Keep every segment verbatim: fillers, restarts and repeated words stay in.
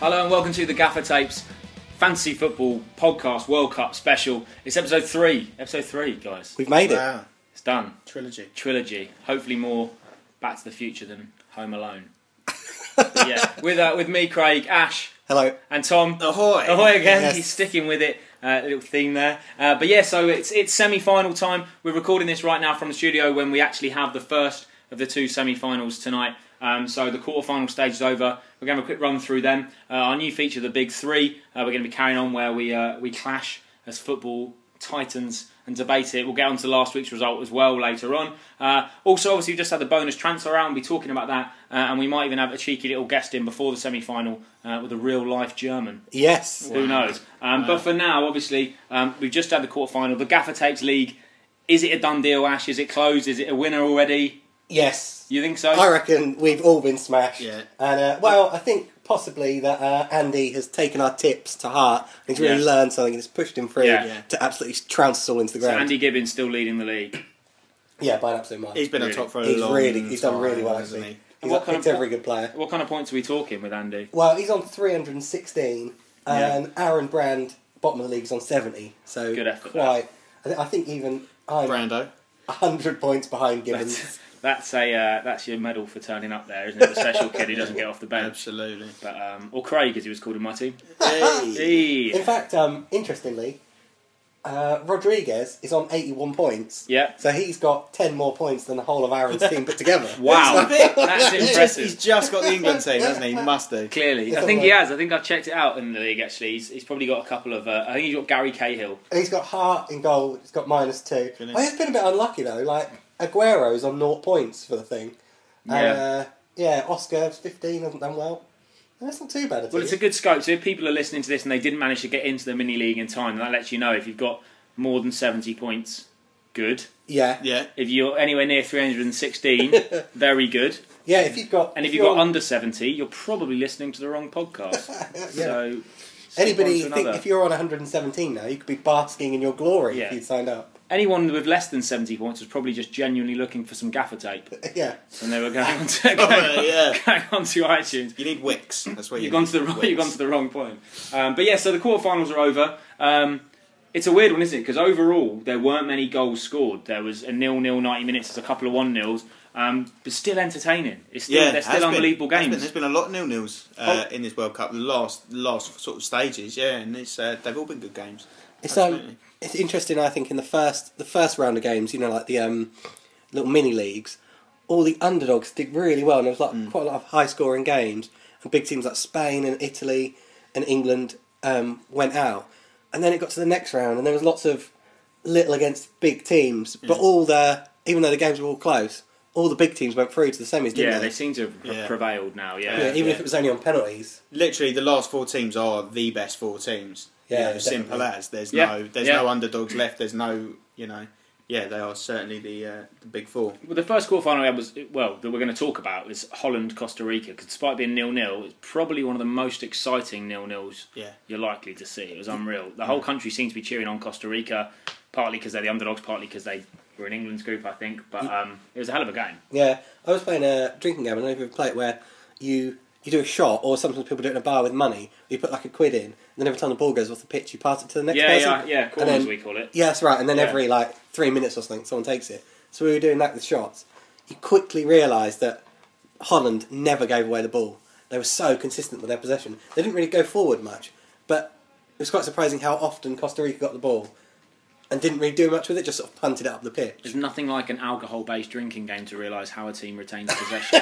Hello and welcome to the Gaffer Tapes Fantasy Football Podcast World Cup Special. It's episode three. Episode three, guys. We've made it. Wow. It's done. Trilogy. Trilogy. Hopefully more Back to the Future than Home Alone. But yeah, with uh, with me, Craig, Ash, Hello. and Tom. Ahoy! Ahoy again. Yes. He's sticking with it. Uh, little theme there. Uh, but yeah, so it's it's semi-final time. We're recording this right now from the studio when we actually have the first of the two semi-finals tonight. Um, so the quarter-final stage is over. We're going to have a quick run through them. Uh, our new feature, the Big Three, uh, we're going to be carrying on where we uh, we clash as football titans and debate it. We'll get on to last week's result as well later on. Uh, also, obviously, we've just had the bonus transfer out and we'll be talking about that. Uh, and we might even have a cheeky little guest in before the semi-final uh, with a real-life German. Yes. Who knows? Um, Wow. But for now, obviously, um, we've just had the quarter-final. The Gaffer Tapes League, is it a done deal, Ash? Is it closed? Is it a winner already? Yes. You think so? I reckon we've all been smashed. Yeah. And, uh, well, I think possibly that uh, Andy has taken our tips to heart. He's really Yeah. learned something and it's pushed him through Yeah. Yeah. to absolutely trounce us all into the So ground. Andy Gibbons still leading the league. Yeah, by an absolute mile. He's been Really? on top for a He's long really, he's done really time, well, hasn't actually. he? He's what got kind of picked po- every good player. What kind of points are we talking with Andy? Well, he's on three hundred sixteen Yeah. and Aaron Brand, bottom of the league, is on seventy. So Good effort, quite. I, th- I think even I'm Brando. one hundred points behind Gibbons. That's, that's a uh, that's your medal for turning up there, isn't it? The special kid who doesn't get off the bench. Absolutely. But um, or Craig, as he was called in my team. Hey. Hey. In fact, um, interestingly, uh, Rodriguez is on eighty-one points. Yeah. So he's got ten more points than the whole of Aaron's team put together. Wow. That's That's He's just, impressive. he's just got the England team, hasn't he? He must do. Clearly, Yes, I think I'm he right. has. I think I've checked it out in the league. Actually, he's, he's probably got a couple of. Uh, I think he's got Gary Cahill. And he's got Hart in goal. He's got minus two. Goodness. I have been a bit unlucky though. Like Aguero's on naught points for the thing. Yeah. And, uh, yeah. Oscar's fifteen. Hasn't done well. That's not too bad. Well, it's a good scope. So if people are listening to this and they didn't manage to get into the mini league in time, that lets you know if you've got more than seventy points, good. yeah. Yeah. If you're anywhere near three hundred sixteen, very good. Yeah. If you've got And if, if you've got you're- under seventy, you're probably listening to the wrong podcast. yeah. So Anybody skip on to think another. if you're on one hundred seventeen now, you could be basking in your glory Yeah. if you'd signed up. Anyone with less than seventy points was probably just genuinely looking for some gaffer tape, Yeah. and they were going on to, going, Oh, yeah. going on to iTunes. You need Wix. That's where you You've gone to the wrong, you've gone to the wrong point. Um, but yeah, so the quarterfinals are over. Um, it's a weird one, isn't it? Because overall, there weren't many goals scored. There was a nil-nil ninety minutes, there's a couple of one-nils, um, but still entertaining. It's still, Yeah, they're has still been. unbelievable Has been. games. There's been a lot of nil-nils uh, Oh. in this World Cup. The last, last sort of stages, yeah, and it's uh, they've all been good games. It's um, Absolutely. it's interesting. I think in the first the first round of games, you know, like the um, little mini leagues, all the underdogs did really well, and there was like Mm. quite a lot of high scoring games, and big teams like Spain and Italy and England um, went out, and then it got to the next round, and there was lots of little against big teams, but Yeah. all the even though the games were all close, all the big teams went through to the semis, didn't Yeah, they? they seem to have Yeah. prevailed now, yeah. yeah, even yeah. if it was only on penalties. Literally, the last four teams are the best four teams. Yeah, You know, simple definitely. as. There's Yeah, no, there's yeah. no underdogs left. There's no, you know, yeah, they are certainly the uh, the big four. Well, the first quarterfinal we had was, well, that we're going to talk about is Holland-Costa Rica, because despite being nil-nil, it's probably one of the most exciting nil-nils Yeah, you're likely to see. It was unreal. The whole country seemed to be cheering on Costa Rica, partly because they're the underdogs, partly because they were in England's group, I think. But um, it was a hell of a game. Yeah, I was playing a drinking game. I don't know if you've ever played it where you you do a shot, or sometimes people do it in a bar with money. You put like a quid in, and then every time the ball goes off the pitch, you pass it to the next Yeah, person. yeah, yeah. And Corners, then- we call it. Yeah, that's right. And then Yeah. every like three minutes or something, someone takes it. So we were doing that with shots. You quickly realised that Holland never gave away the ball. They were so consistent with their possession. They didn't really go forward much, but it was quite surprising how often Costa Rica got the ball and didn't really do much with it. Just sort of punted it up the pitch. There's nothing like an alcohol-based drinking game to realise how a team retains possession.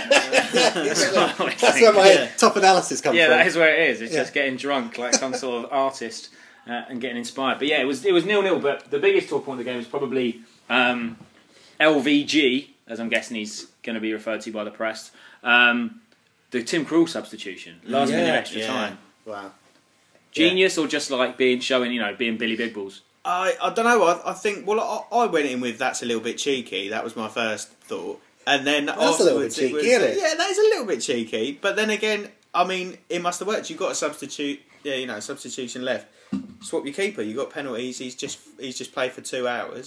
That's where my Yeah. top analysis comes Yeah, from. that is where it is. It's Yeah. just getting drunk like some sort of artist uh, and getting inspired. But yeah, it was it was nil-nil. But the biggest talk point of the game was probably um, L V G, as I'm guessing he's going to be referred to by the press. Um, the Tim Krul substitution, last Yeah. minute extra yeah. time. Wow. Genius, or just like being showing, you know, being Billy Big Balls. I, I don't know. I, I think. Well, I, I went in with that's a little bit cheeky. That was my first thought, and then That's a little bit afterwards it cheeky, was- isn't it? Yeah, that is a little bit cheeky. But then again, I mean, it must have worked. You've got a substitute. Yeah, you know, substitution left. Swap your keeper. You've got penalties. He's just he's just played for two hours.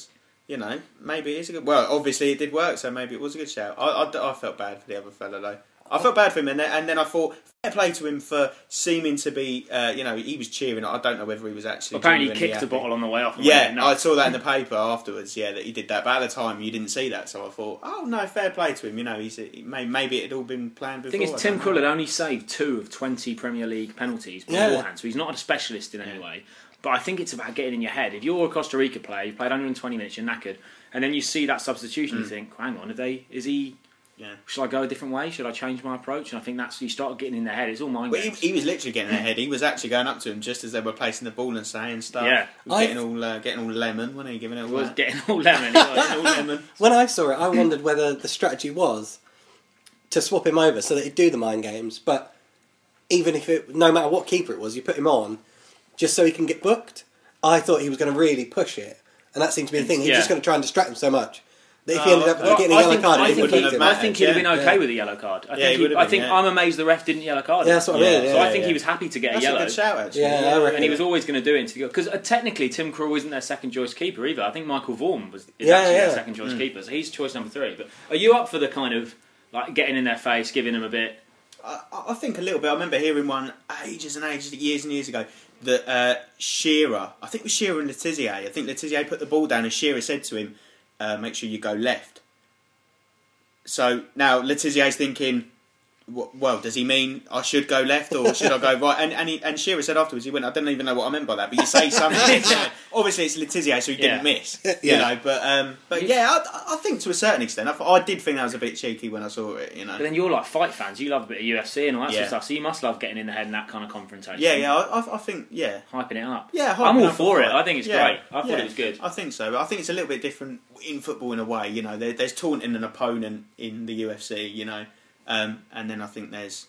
you know, maybe it is a good. Well, obviously it did work, so maybe it was a good shout. I, I, I felt bad for the other fella though. I felt bad for him, and then, and then I thought fair play to him for seeming to be, uh, you know, he was cheering. I don't know whether he was actually. Apparently, he genuinely kicked a happy. bottle on the way off. And Yeah, went I nuts. saw that in the paper afterwards. Yeah, that he did that, but at the time you didn't see that, so I thought, oh no, fair play to him. You know, he's may- maybe it had all been planned The before. thing is, I Tim don't know. Krul had only saved two of twenty Premier League penalties Yeah. beforehand, so he's not a specialist in any way. But I think it's about getting in your head. If you're a Costa Rica player, you played one hundred twenty minutes, you're knackered, and then you see that substitution, you think, hang on, are they? Is he? Yeah. Should I go a different way? Should I change my approach? And I think that's you start getting in their head. It's all mind Well, he, games. he was literally getting ahead. He was actually going up to him just as they were placing the ball and saying stuff. Yeah. He was I- getting all uh, getting all lemon, wasn't he? Giving it all He was that. getting all lemon. He was getting all lemon. When I saw it, I wondered whether the strategy was to swap him over so that he'd do the mind games, but even if it, no matter what keeper it was, you put him on just so he can get booked. I thought he was going to really push it, and that seemed to be the thing. He was Yeah. just going to try and distract him so much that if he Oh, ended up okay. getting a I yellow think, card, I it think, wouldn't he, have wouldn't I have think he'd have been mattered, okay yeah. with a yellow card. I Yeah, think, he he, would have I been, think yeah. I'm amazed the ref didn't yellow card him. Yeah, that's what I Yeah. mean. So yeah, I think yeah. he was happy to get That's a a yellow. good shout, actually. Yeah, I reckon. And he was always going to do it because uh, technically Tim Krul isn't their second choice keeper either. I think Michael Vaughan was is Yeah, actually yeah. their second choice keeper, so he's choice number three. But are you up for the kind of like getting in their face, giving them a bit? I, I think a little bit. I remember hearing one ages and ages, years and years ago, that uh, Shearer, I think it was Shearer and Letizia, I think Letizia put the ball down and Shearer said to him, uh, make sure you go left. So now Letizier's thinking, w- well, does he mean I should go left or should I go right? And and, he, and Shearer said afterwards, he went, I don't even know what I meant by that, but you say something. You know, obviously it's Letizia, so he didn't Yeah. miss. You Yeah. know, but um, but yeah, I, I think to a certain extent, I, I did think that was a bit cheeky when I saw it. You know. But then you're like fight fans. You love a bit of U F C and all that sort Yeah. of stuff. So you must love getting in the head in that kind of confrontation. Yeah, yeah, I, I- I think, yeah. hyping it up. Yeah, I'm hyping all up for a it. fight. I think it's Yeah, great. I thought yeah, it was good. I think so. I think it's a little bit different in football in a way. You know, there, there's taunting an opponent in the U F C. You know, um, and then I think there's,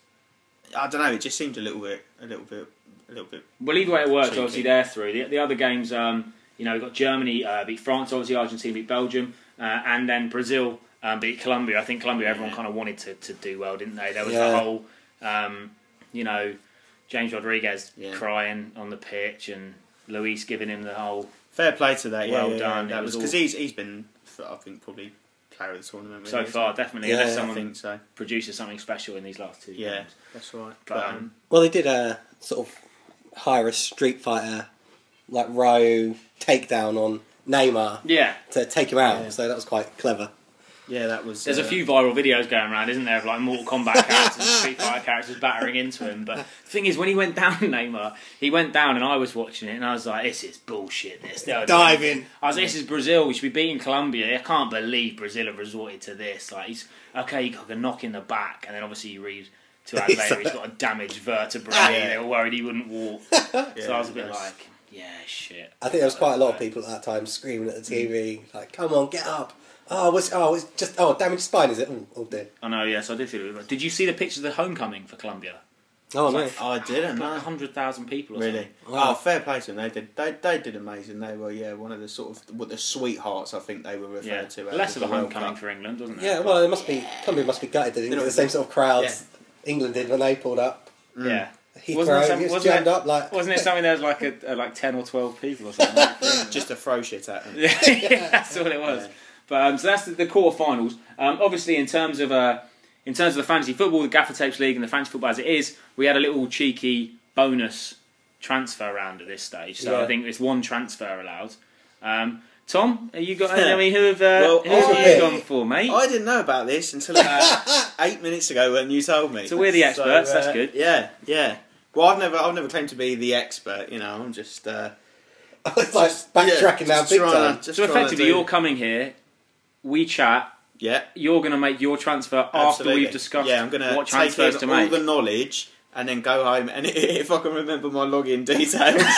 I don't know. It just seemed a little bit, a little bit, a little bit. Well, either way it worked, Cheeky. obviously they're through. The, the other games, um, you know, we've got Germany uh, beat France, obviously Argentina beat Belgium, uh, and then Brazil um, beat Colombia. I think Colombia, everyone Yeah. kind of wanted to, to do well, didn't they? There was Yeah. the whole, um, you know, James Rodriguez Yeah. crying on the pitch and Luis giving him the whole. Fair play to that. Yeah, Well yeah, done. Yeah, It that was was because all- he's he's been, I think, probably player of the tournament So really, far, isn't definitely, Yeah, unless yeah, he? I someone think so. produces something special in these last two Yeah, games. that's right. But, But, um, um, Well, they did a sort of hire a Street Fighter like row takedown on Neymar Yeah. to take him out, Yeah. so that was quite clever. yeah, that was. There's uh, a few viral videos going around, isn't there, of like Mortal Kombat characters and Street Fighter characters battering into him. But the thing is, when he went down, Neymar, he went down and I was watching it and I was like, this is bullshit, this. They're Dive in. I was like, this is Brazil, we should be beating Colombia. I can't believe Brazil have resorted to this. Like, he's, okay, he got a knock in the back, and then obviously you read two hours later he's got a damaged vertebrae, Yeah. they were worried he wouldn't walk. So yeah, I was a bit that's- like, yeah, shit. I think there was quite a lot of people at that time screaming at the T V, like, "Come on, get up!" Oh, what's, oh, it's just oh, damaged spine, is it? Oh, oh dear. I know, yes, I did feel it. Did you see the pictures of the homecoming for Colombia? Oh no. I didn't Like know. one hundred thousand people or Really? something. Wow. Oh, fair play to them. They did. They they did amazing. They were yeah one of the sort of what the sweethearts I think they were referred Yeah, to. as less of the a World homecoming Cup. for England, wasn't it? Yeah, well, it must be. Colombia must be gutted. They didn't get the same sort of crowds England did when they pulled up. yeah. Heathrow, Wasn't it some- he was wasn't jammed it- up like. Wasn't it something there was like a, a like ten or twelve people or something? Like that? Just to throw shit at them. yeah, that's all it was. Yeah. But um, so that's the, the quarterfinals. Um, obviously, in terms of uh, in terms of the fantasy football, the Gaffer Tapes League, and the fantasy football as it is, we had a little cheeky bonus transfer round at this stage. So Yeah. I think it's one transfer allowed. Um, Tom, have you got? I mean, who have uh, Well, who have I- you gone for, mate? I didn't know about this until about eight minutes ago when you told me. So we're the experts, uh, that's good. Yeah, yeah. Well, I've never, I've never claimed to be the expert. You know, I'm just. Uh, It's like backtracking yeah, now just big trying time. to- just so trying to effectively, do- you're coming here. We chat. Yeah. You're going to make your transfer after Absolutely. we've discussed yeah, I'm gonna what take transfers in to all make. the knowledge and then go home. And if I can remember my login details,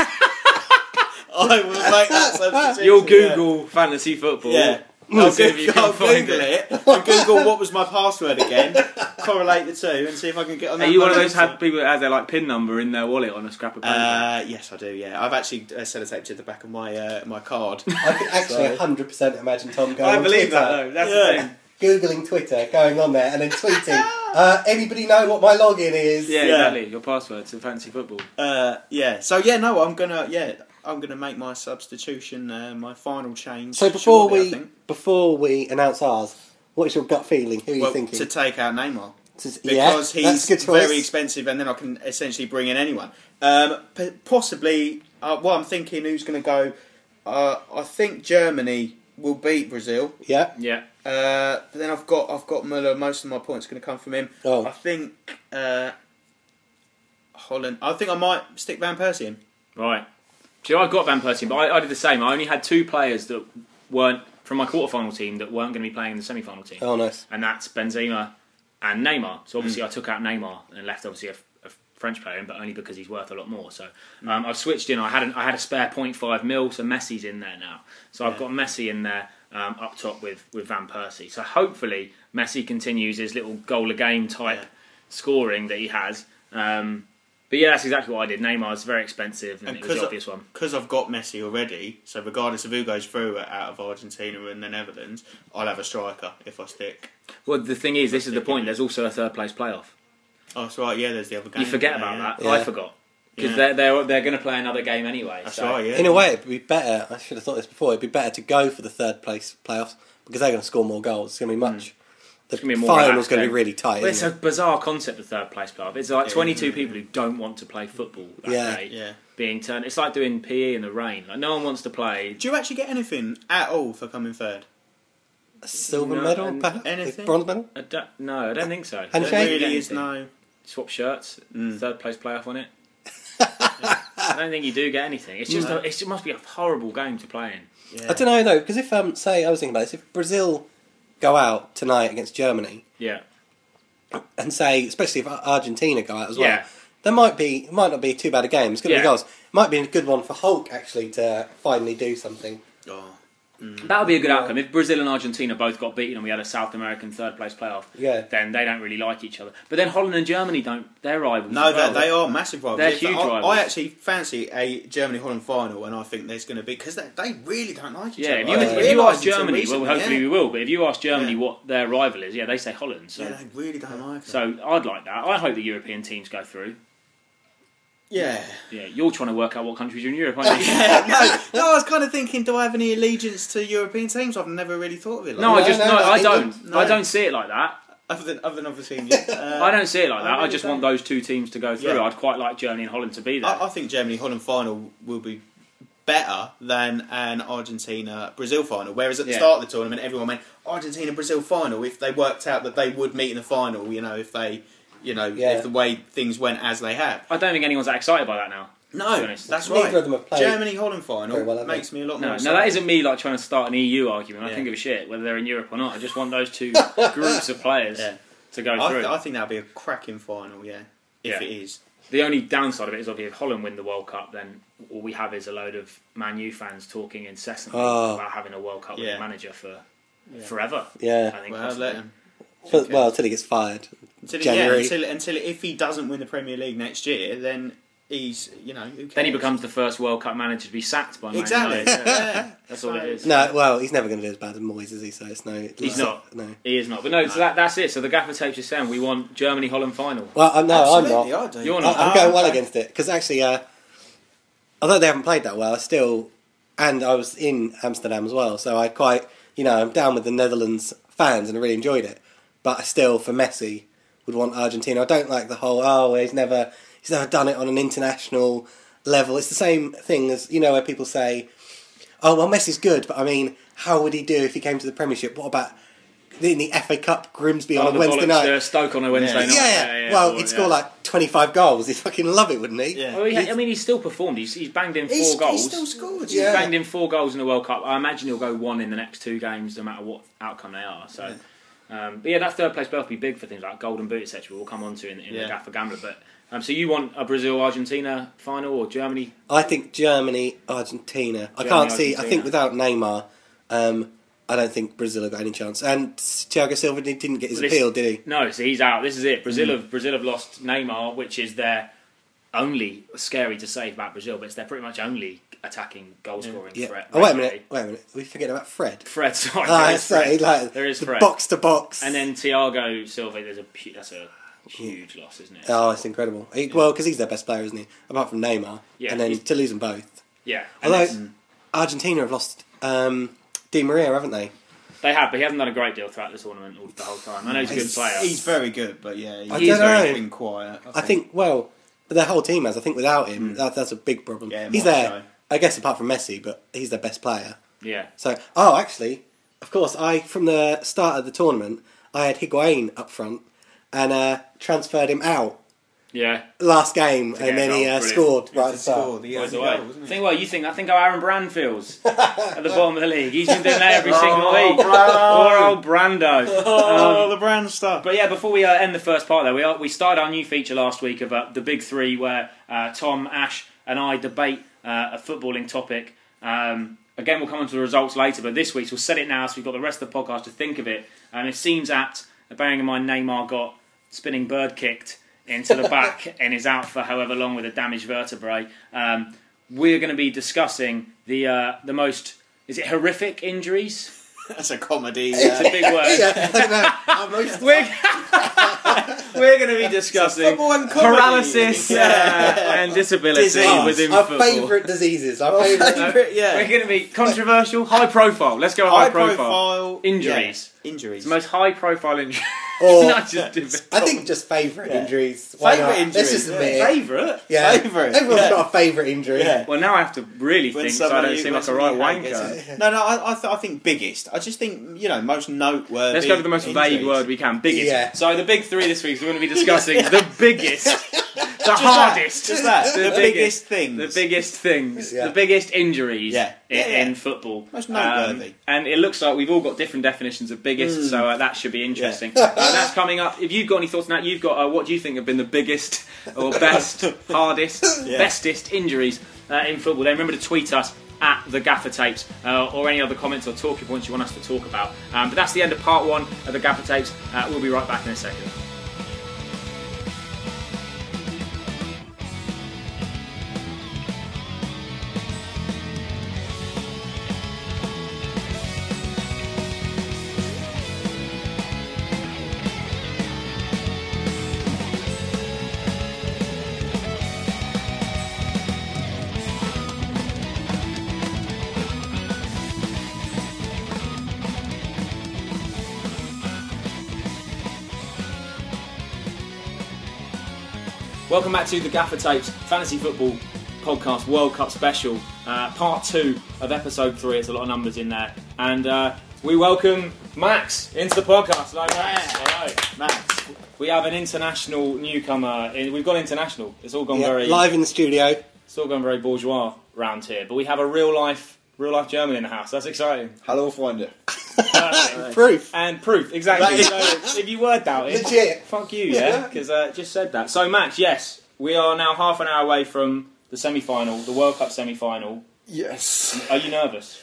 I will make that substitution. You'll Google fantasy football. Yeah. We'll I'll, see if you Google, can I'll find Google it. and Google what was my password again. Correlate the two and see if I can get on. Are that you one of those website. have people that has their like pin number in their wallet on a scrap of paper? Uh, yes, I do. Yeah, I've actually uh, sellotaped to the back of my uh, my card. I can actually So- one hundred percent imagine Tom going I on believe Twitter, that though. That's Yeah. the thing. Googling Twitter, going on there, and then tweeting, uh, anybody know what my login is? Yeah, Yeah. exactly. Your password to fantasy football. Uh, yeah. So yeah, no, I'm gonna. Yeah, I'm going to make my substitution, uh, my final change. So before shortly, I we think. before we announce ours, what's your gut feeling? Who are well, you thinking? to take out Neymar. To- Because yeah, that's a he's good choice. very expensive, and then I can essentially bring in anyone. Um, p- possibly, uh, well, I'm thinking who's going to go. Uh, I think Germany will beat Brazil. Yeah. Yeah. Uh, but then I've got I've got Muller. Most of my points are going to come from him. Oh. I think uh, Holland. I think I might stick Van Persie in. Right. See, I got Van Persie, but I, I did the same. I only had two players that weren't from my quarterfinal team that weren't going to be playing in the semi-final team, Oh, nice. and that's Benzema and Neymar. So obviously, Mm. I took out Neymar and left obviously a, a French player in, but only because he's worth a lot more. So um, I've switched in. I had an, I had a spare point five mil, so Messi's in there now. So I've Yeah. got Messi in there um, up top with with Van Persie. So hopefully Messi continues his little goal a game type Yeah. scoring that he has. Um, But yeah, that's exactly what I did. Neymar's very expensive, and, And it was the 'cause I- obvious one. Because I've got Messi already, so regardless of who goes through out of Argentina and the Netherlands, I'll have a striker if I stick. Well, the thing is, this is the point. There's also a third place playoff. Oh, that's right. Yeah, there's the other game. You forget Yeah, about yeah. that. Yeah. I forgot because Yeah. they're they're they're going to play another game anyway. That's so. right. Yeah. In a way, it'd be better. I should have thought this before. It'd be better to go for the third place playoffs because they're going to score more goals. It's going to be much. The It's gonna be more final's relaxed going to game. be really tight. Well, it's isn't a it? bizarre concept, the third place playoff. It's like Yeah, twenty-two yeah. people who don't want to play football that Yeah. day Yeah. being turned. It's like doing P E in the rain. Like no one wants to play. Do you actually get anything at all for coming third? A silver No, medal, and perhaps? anything? A bronze medal? I don't, no, I don't think so. Handshake? There Don't really get is anything. no. Swap shirts, Mm. third place playoff on it. I don't think you do get anything. It's just No. a, it's, it must be a horrible game to play in. Yeah. I don't know though, because if um, say I was thinking about this, if Brazil go out tonight against Germany, Yeah, and say especially if Argentina go out as well, Yeah. there might be it might not be too bad a game. It's going to Yeah. be goals. It might be a good one for Hulk actually to finally do something. Oh. Mm. that would be a good Yeah. outcome. If Brazil and Argentina both got beaten and we had a South American third place playoff, Yeah. then they don't really like each other. But then Holland and Germany don't. They're rivals. No, as well. they, they are massive rivals. They're If- huge I, rivals. I actually fancy a Germany-Holland final, and I think there's going to be because they, they really don't like each Yeah, other. if you, I if you realised ask until Germany, recently, well, hopefully yeah. we will. But if you ask Germany Yeah. what their rival is, yeah, they say Holland. So, Yeah, they really don't like it. so I'd like that. I hope the European teams go through. yeah. Yeah, you're trying to work out what countries are in Europe, aren't you? Yeah, no, no, I was kind of thinking, do I have any allegiance to European teams? I've never really thought of it like No, that. I just No, no, no, I England. don't. No. I don't see it like that. Other than, other than obviously England. Uh, I don't see it like that. I I, really just don't. want those two teams to go through. Yeah. I'd quite like Germany and Holland to be there. I, I think Germany-Holland final will be better than an Argentina-Brazil final. Whereas at the Yeah. start of the tournament, everyone went Argentina-Brazil final. If they worked out that they would meet in the final, you know, if they, you know, Yeah. if the way things went as they have. I don't think anyone's that excited by that now. to be No, honest. that's Neither right. of them have played Germany-Holland final very well, have they? makes me a lot No, more no, that excited. isn't me like trying to start an E U argument. I Yeah. don't give a shit whether they're in Europe or not. I just want those two groups of players Yeah. to go I, through. th- I think that'll be a cracking final, yeah. If Yeah. it is. The only downside of it is obviously if Holland win the World Cup, then all we have is a load of Man U fans talking incessantly Oh. about having a World Cup Yeah. winning manager for Yeah. forever. Yeah. I think Well, possibly. let him. For- Okay. Well, until he gets fired. Until, January. Yeah, until, until if he doesn't win the Premier League next year, then he's, you know, who cares? Then he becomes the first World Cup manager to be sacked by Man Exactly. United. Yeah. That's all it is. No, well, he's never going to do as bad as Moyes, is he? So it's no. He's not. No. He is not. But no, so that, that's it. So the gaffer tapes is saying we want Germany-Holland final. Well, I'm, no, I'm Absolutely, not. I do. You're I, not. I'm Ah, going well okay. against it because actually, uh, although they haven't played that well, I still, and I was in Amsterdam as well, so I quite, you know, I'm down with the Netherlands fans and I really enjoyed it. But I still, for Messi, would want Argentina. I don't like the whole oh he's never he's never done it on an international level. It's the same thing as you know where people say, oh well Messi's good, but I mean how would he do if he came to the Premiership? What about in the F A Cup Grimsby on Oh, a the Wednesday bollocks, night? uh, Stoke on a Wednesday Yeah. night. Yeah, well, well, he'd score yeah. like twenty-five goals. He'd fucking love it, wouldn't he? Yeah. Well, he, He's- I mean, he's still performed. He's, he's banged in four He's, goals. he's still scored. Yeah. He's banged in four goals in the World Cup. I imagine he'll go one in the next two games, no matter what outcome they are. So, um, but yeah, that third place playoff will be big for things like Golden Boot, et cetera. We'll come on to in, in Yeah. the Gaffer Gambler. But um, so you want a Brazil-Argentina final or Germany? I think Germany, Argentina. I Germany, can't see. I Argentina. think without Neymar, um, I don't think Brazil have got any chance. And Thiago Silva did- didn't get his Well, this- appeal, did he? No, so he's out. This is it. Mm. Brazil have Brazil have lost Neymar, which is their only scary to say about Brazil, but it's their pretty much only attacking goal scoring Yeah. threat. Oh wait a regularly. minute. Wait a minute. We forget about Fred. Fred, sorry, Ah, there is sorry, Fred. like There is the Fred. box to box. And then Thiago Silva, there's a pu- that's a huge loss, isn't it? oh, it's incredible. He, well, because he's their best player, isn't he? Apart from Neymar. Yeah, and then he's- to lose them both. Yeah. And Although it's- Argentina have lost um, Di Maria, haven't they? they have, but he hasn't done a great deal throughout the tournament all, the whole time. I know he's a good He's, player. he's very good, but yeah, I he's don't know. very been quiet. I think, well, but their whole team has. I think without him, that, that's a big problem. Yeah, he's much there, so. I guess, apart from Messi, but he's their best player. yeah. So, oh, actually, of course, I from the start of the tournament, I had Higuain up front and uh, transferred him out Yeah. last game, get and then a he goal, uh, brilliant. scored right at the He's start. scored, he Boys has a away. goal, isn't he? Think what you think. I think how Aaron Brand feels at the bottom of the league. He's been doing that every single Oh, week. Brando. Poor old Brando. Oh, Um, the brand stuff. But yeah, before we uh, end the first part there, we are, we started our new feature last week of uh, the Big Three, where uh, Tom, Ash, and I debate uh, a footballing topic. Um, again, we'll come on to the results later, but this week's we'll set it now, so we've got the rest of the podcast to think of it. And it seems apt, bearing in mind Neymar got spinning bird kicked into the back and is out for however long with a damaged vertebrae. Um, we're going to be discussing the uh, the most, is it horrific injuries? That's a comedy. It's a Uh, big word. Yeah, I don't know. I'm most- We're, we're going to be discussing football and comedy. paralysis uh, and disability Disease. within Our football. favourite diseases. Our favourite. favourite, yeah. We're going to be controversial, high profile. Let's go high, High profile. profile Injuries. yeah, Injuries. It's the most high profile injury. Or Not just debate. I think just favourite Yeah. injuries. Why Favourite not? injuries, Let's just yeah. admit it. Favourite? Yeah, Favourite, Everyone's yeah. got a favourite injury. Yeah. Well, now I have to really When think so I somebody- don't seem when like a right somebody wanker. gets it. No, no, I, I, th- I think biggest. I just think, you know, most noteworthy. Let's go for the most vague injuries. word we can. Biggest. Yeah. So the big three this week, we're going to be discussing the biggest, the Just hardest, That, just that. the, The, biggest, biggest things. the biggest things, Yeah. the biggest injuries Yeah. in, Yeah, yeah. in football. Most noteworthy. Um, and it looks like we've all got different definitions of biggest, Mm. so uh, that should be interesting. uh, that's coming up. If you've got any thoughts on that, you've got uh, what do you think have been the biggest or best, hardest, Yeah. bestest injuries uh, in football? Then remember to tweet us at the Gaffer Tapes uh, or any other comments or talking points you want us to talk about. Um, but that's the end of part one of the Gaffer Tapes. Uh, we'll be right back in a second. Welcome back to the Gaffer Tapes Fantasy Football Podcast World Cup Special, uh, part two of episode three. There's a lot of numbers in there, and uh, we welcome Max into the podcast. Hello, Max. Yeah. Hello. Max. We have an international newcomer. In, we've gone international. It's all gone Yeah, very live in the studio. It's all gone very bourgeois round here. But we have a real life, real life German in the house. That's exciting. Hallo Freunde. Perfect. Proof. And proof, exactly. That So if you were doubting, Legit. fuck you, yeah, because uh, just said that. So Max, yes, we are now half an hour away from the semi-final, the World Cup semi-final. Yes. Are you nervous?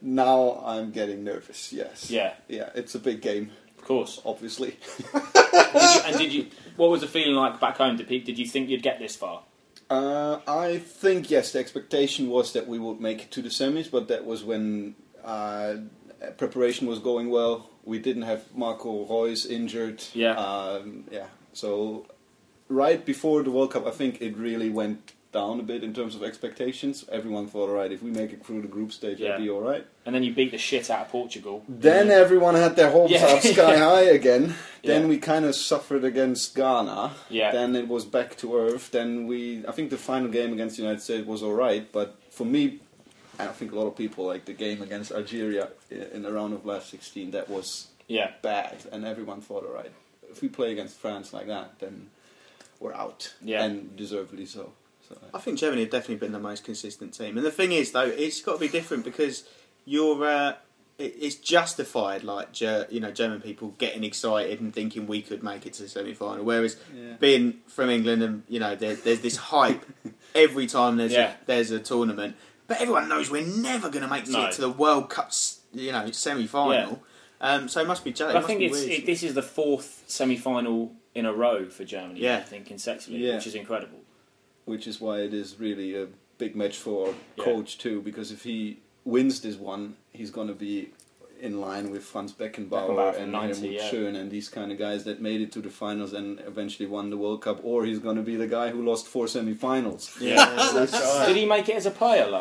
Now I'm getting nervous, yes. Yeah, Yeah, it's a big game, of course. obviously. Did you, and did you? What was the feeling like back home? Did, Pete, did you think you'd get this far? uh, I think, yes, the expectation was that we would make it to the semis, but that was when uh, preparation was going well. We didn't have Marco Reus injured. Yeah. Um, yeah. So right before the World Cup, I think it really went down a bit in terms of expectations. Everyone thought, all right, if we make it through the group stage, Yeah. that'd be all right. And then you beat the shit out of Portugal. Then everyone had their hopes Yeah. up sky high again. Then Yeah. we kind of suffered against Ghana. Yeah. Then it was back to earth. Then we, I think the final game against the United States was all right, but for me, and I think a lot of people, like the game against Algeria in the round of last sixteen, that was Yeah. bad, and everyone thought, all right, if we play against France like that, then we're out, Yeah. and deservedly so. so I think Germany have definitely been the most consistent team. And the thing is, though, it's got to be different because you're. Uh, it, it's justified, like Ger- you know, German people getting excited and thinking we could make it to the semi-final. Whereas Yeah. being from England, and you know, there, there's this hype every time there's Yeah. a, there's a tournament. But everyone knows we're never going to make No. it to the World Cup, s- you know, semi-final. Um, so it must be. It But I must think be it's weird. it, this is the fourth semi-final in a row for Germany. Yeah. I think consecutively, Yeah. which is incredible. which is why it is really a big match for Yeah. coach too, because if he wins this one, he's going to be in line with Franz Beckenbauer, Beckenbauer from and ninety, Helmut yeah. Schön and these kind of guys that made it to the finals and eventually won the World Cup, or he's going to be the guy who lost four semi-finals. Yeah. that's right. Did he make it as a player, though?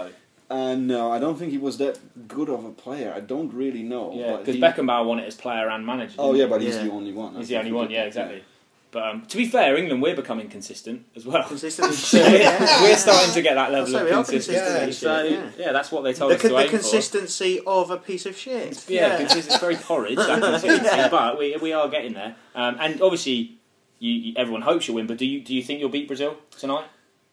Uh, no, I don't think he was that good of a player. I don't really know. Yeah, but because he- Beckenbauer won it as player and manager. Oh didn't yeah, he? but he's Yeah. the only one. He's the only one. Yeah, exactly. But um, to be fair, England we're becoming consistent as well. Consistent. So we're, we're starting to get that level So of we are consistency. consistent, So yeah. yeah, that's what they told The, us to the aim consistency of a piece of shit. for. Yeah, consist- it's very porridge that consistency, Yeah. but we we are getting there. Um, and obviously, you, you, everyone hopes you'll win. But do you do you think you'll beat Brazil tonight?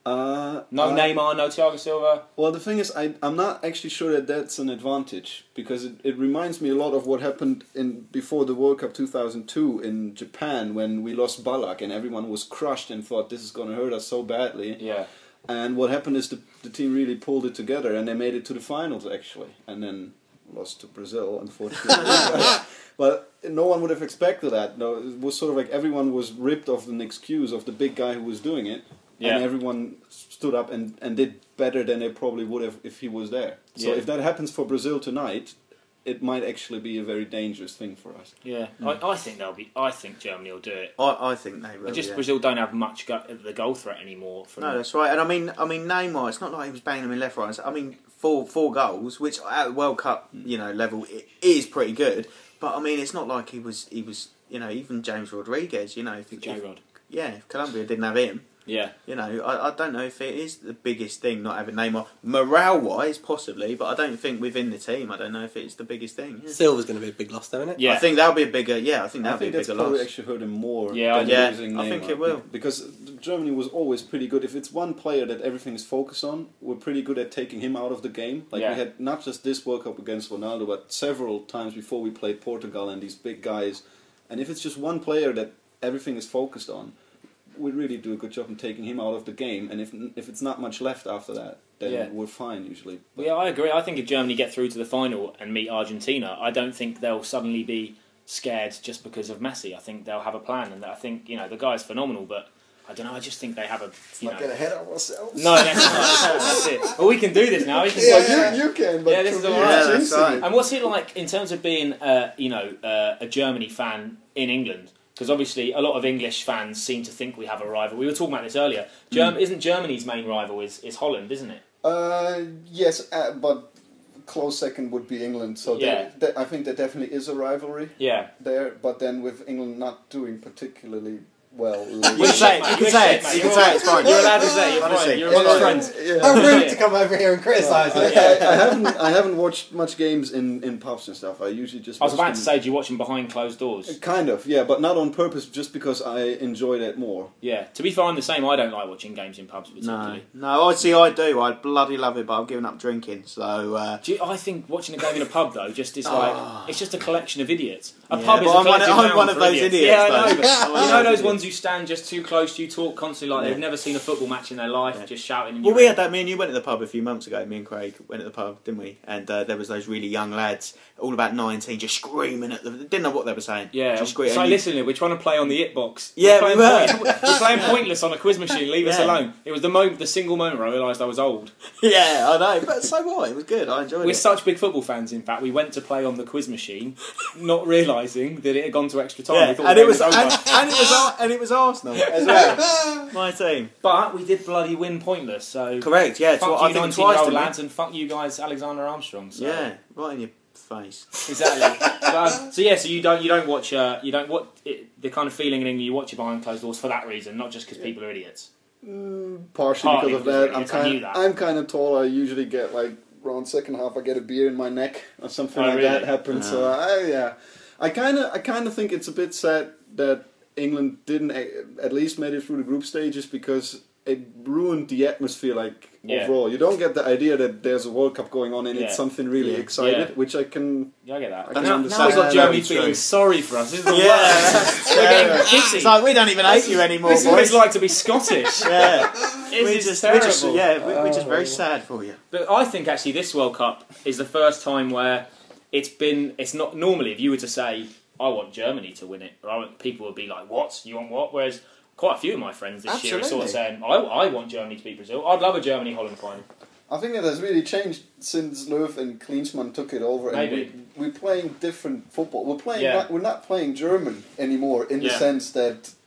Uh, No uh, Neymar, no Thiago Silva. Well, the thing is, I, I'm not actually sure that that's an advantage because it, it reminds me a lot of what happened in before the World Cup two thousand two in Japan when we lost Ballack and everyone was crushed and thought this is going to hurt us so badly. Yeah. And what happened is the, the team really pulled it together and they made it to the finals actually, and then lost to Brazil, unfortunately. But no one would have expected that. No, it was sort of like everyone was ripped of an excuse of the big guy who was doing it. Yeah. And everyone stood up and, and did better than they probably would have if he was there. So Yeah. if that happens for Brazil tonight, it might actually be a very dangerous thing for us. Yeah, I, I think they'll be. I think Germany will do it. I, I think they will. I just yeah. Brazil don't have much go, the goal threat anymore. From No, that's right. And I mean, I mean Neymar. It's not like he was banging them in left, right. and centre. I mean, four four goals, which at the World Cup, you know, level it is pretty good. But I mean, it's not like he was. He was. You know, even James Rodriguez. You know, if, J if Rod. yeah, if Colombia didn't have him, Yeah, you know, I, I don't know if it is the biggest thing not having Neymar morale wise, possibly. But I don't think within the team. I don't know if it's the biggest thing. Yeah. Silva's going to be a big loss, though, isn't it? yeah. I think that'll be a bigger. Yeah, I think I that'll think be a that's bigger probably loss. actually hurt him more Yeah, than yeah, losing I think Neymar. it will. Because Germany was always pretty good. If it's one player that everything is focused on, we're pretty good at taking him out of the game. Like Yeah. we had not just this World Cup against Ronaldo, but several times before we played Portugal and these big guys. And if it's just one player that everything is focused on, we really do a good job in taking him out of the game. And if if it's not much left after that, then Yeah. we're fine usually. But Yeah, I agree. I think if Germany get through to the final and meet Argentina, I don't think they'll suddenly be scared just because of Messi. I think they'll have a plan, and I think you know the guy's phenomenal. But I don't know. I just think they have a. You know, ahead of ourselves. no, that's not. That's it. Well, we can do this now. We can Yeah, you, you can. But Yeah, this is for me, all right. it's Yeah, that's insane. right. And what's it like in terms of being, uh, you know, uh, a Germany fan in England? Because obviously a lot of English fans seem to think we have a rival. We were talking about this earlier. Germ- Mm. Isn't Germany's main rival is, is Holland, isn't it? Uh, yes, uh, but close second would be England. So Yeah. there, there, I think there definitely is a rivalry Yeah. there. But then with England not doing particularly well, You lately- can say it. You can say it. You can say it. It's fine. You're allowed to say it. You're Honestly. fine. You're among Yeah. friends. Yeah. How rude Yeah. to come over here and criticise I, it. I, I haven't I haven't watched much games in, in pubs and stuff. I usually just I was watch about to them- say, do you watch them behind closed doors? kind of, yeah, but not on purpose, just because I enjoy that more. Yeah. To be fair, I'm the same. I don't like watching games in pubs No, particularly. no. I see. I do. I bloody love it, but I've given up drinking. So uh, Do you, I think watching a game in a pub though just is like it's just a collection of idiots. A Yeah, pub is but a I'm one- collective I'm noun one of for those idiots, Yeah, I know. though. But I'm one you of know those those idiots. ones who stand just too close to you, talk constantly like Yeah. they've never seen a football match in their life, Yeah. just shouting. In well, your we ear. had that. Me and you went to the pub a few months ago. Me and Craig went to the pub, didn't we? And uh, there was those really young lads, all about nineteen, just screaming at them. Didn't know what they were saying. Yeah, just screaming. so And you- listen, we're trying to play on the it box. Yeah, we're we playing, were. point- we're playing pointless on a quiz machine. Leave us Yeah. alone. It was the moment, the single moment where I realised I was old. yeah, I know. But so what? It was good. I enjoyed We're it. such big football fans. In fact, we went to play on the quiz machine, not realising that it had gone to extra time. Yeah, We thought and the it game was over. and, and it was Ar- and it was Arsenal as well. My team. But we did bloody win pointless. So Correct. Yeah. It's fuck what you, I think nineteen twice. year old didn't we? lads, and fuck you guys, Alexander Armstrong. So. Yeah, right in your face. Exactly. but, um, so yeah, so you don't you don't watch uh, you don't what it, the kind of feeling in England you watch it behind closed doors for that reason, not just because people are idiots. Mm, partially Partly because of because that. I'm idiots, I knew kind. that. I'm kind of tall. I usually get like around second half. I get a beer in my neck or something Oh, like really? that happens. So I, yeah, I kind of I kind of think it's a bit sad that England didn't a- at least made it through the group stages because it ruined the atmosphere. Like Yeah. overall, you don't get the idea that there's a World Cup going on and Yeah. it's something really Yeah. excited, Yeah. which I can. Yeah, I get that. I Now, can now understand. we've got Yeah, Germany no, feeling true. sorry for us. This is the Yeah. worst. We're getting Yeah. pity. It's like we don't even hate you anymore, This is what boys. it's like to be Scottish. Yeah. This We're is just, terrible. we're just, yeah, we're, we're just very sad for you. But I think actually this World Cup is the first time where it's been. It's not normally if you were to say I want Germany to win it, or I want, people would be like, "What? You want what?" Whereas quite a few of my friends this year are sort of Absolutely. saying, "I, I want Germany to beat Brazil. I'd love a Germany Holland final." I think it has really changed since Löw and Klinsmann took it over. And Maybe. we, we're playing different football. We're playing. Yeah. Not, we're not playing German anymore in the Yeah. sense that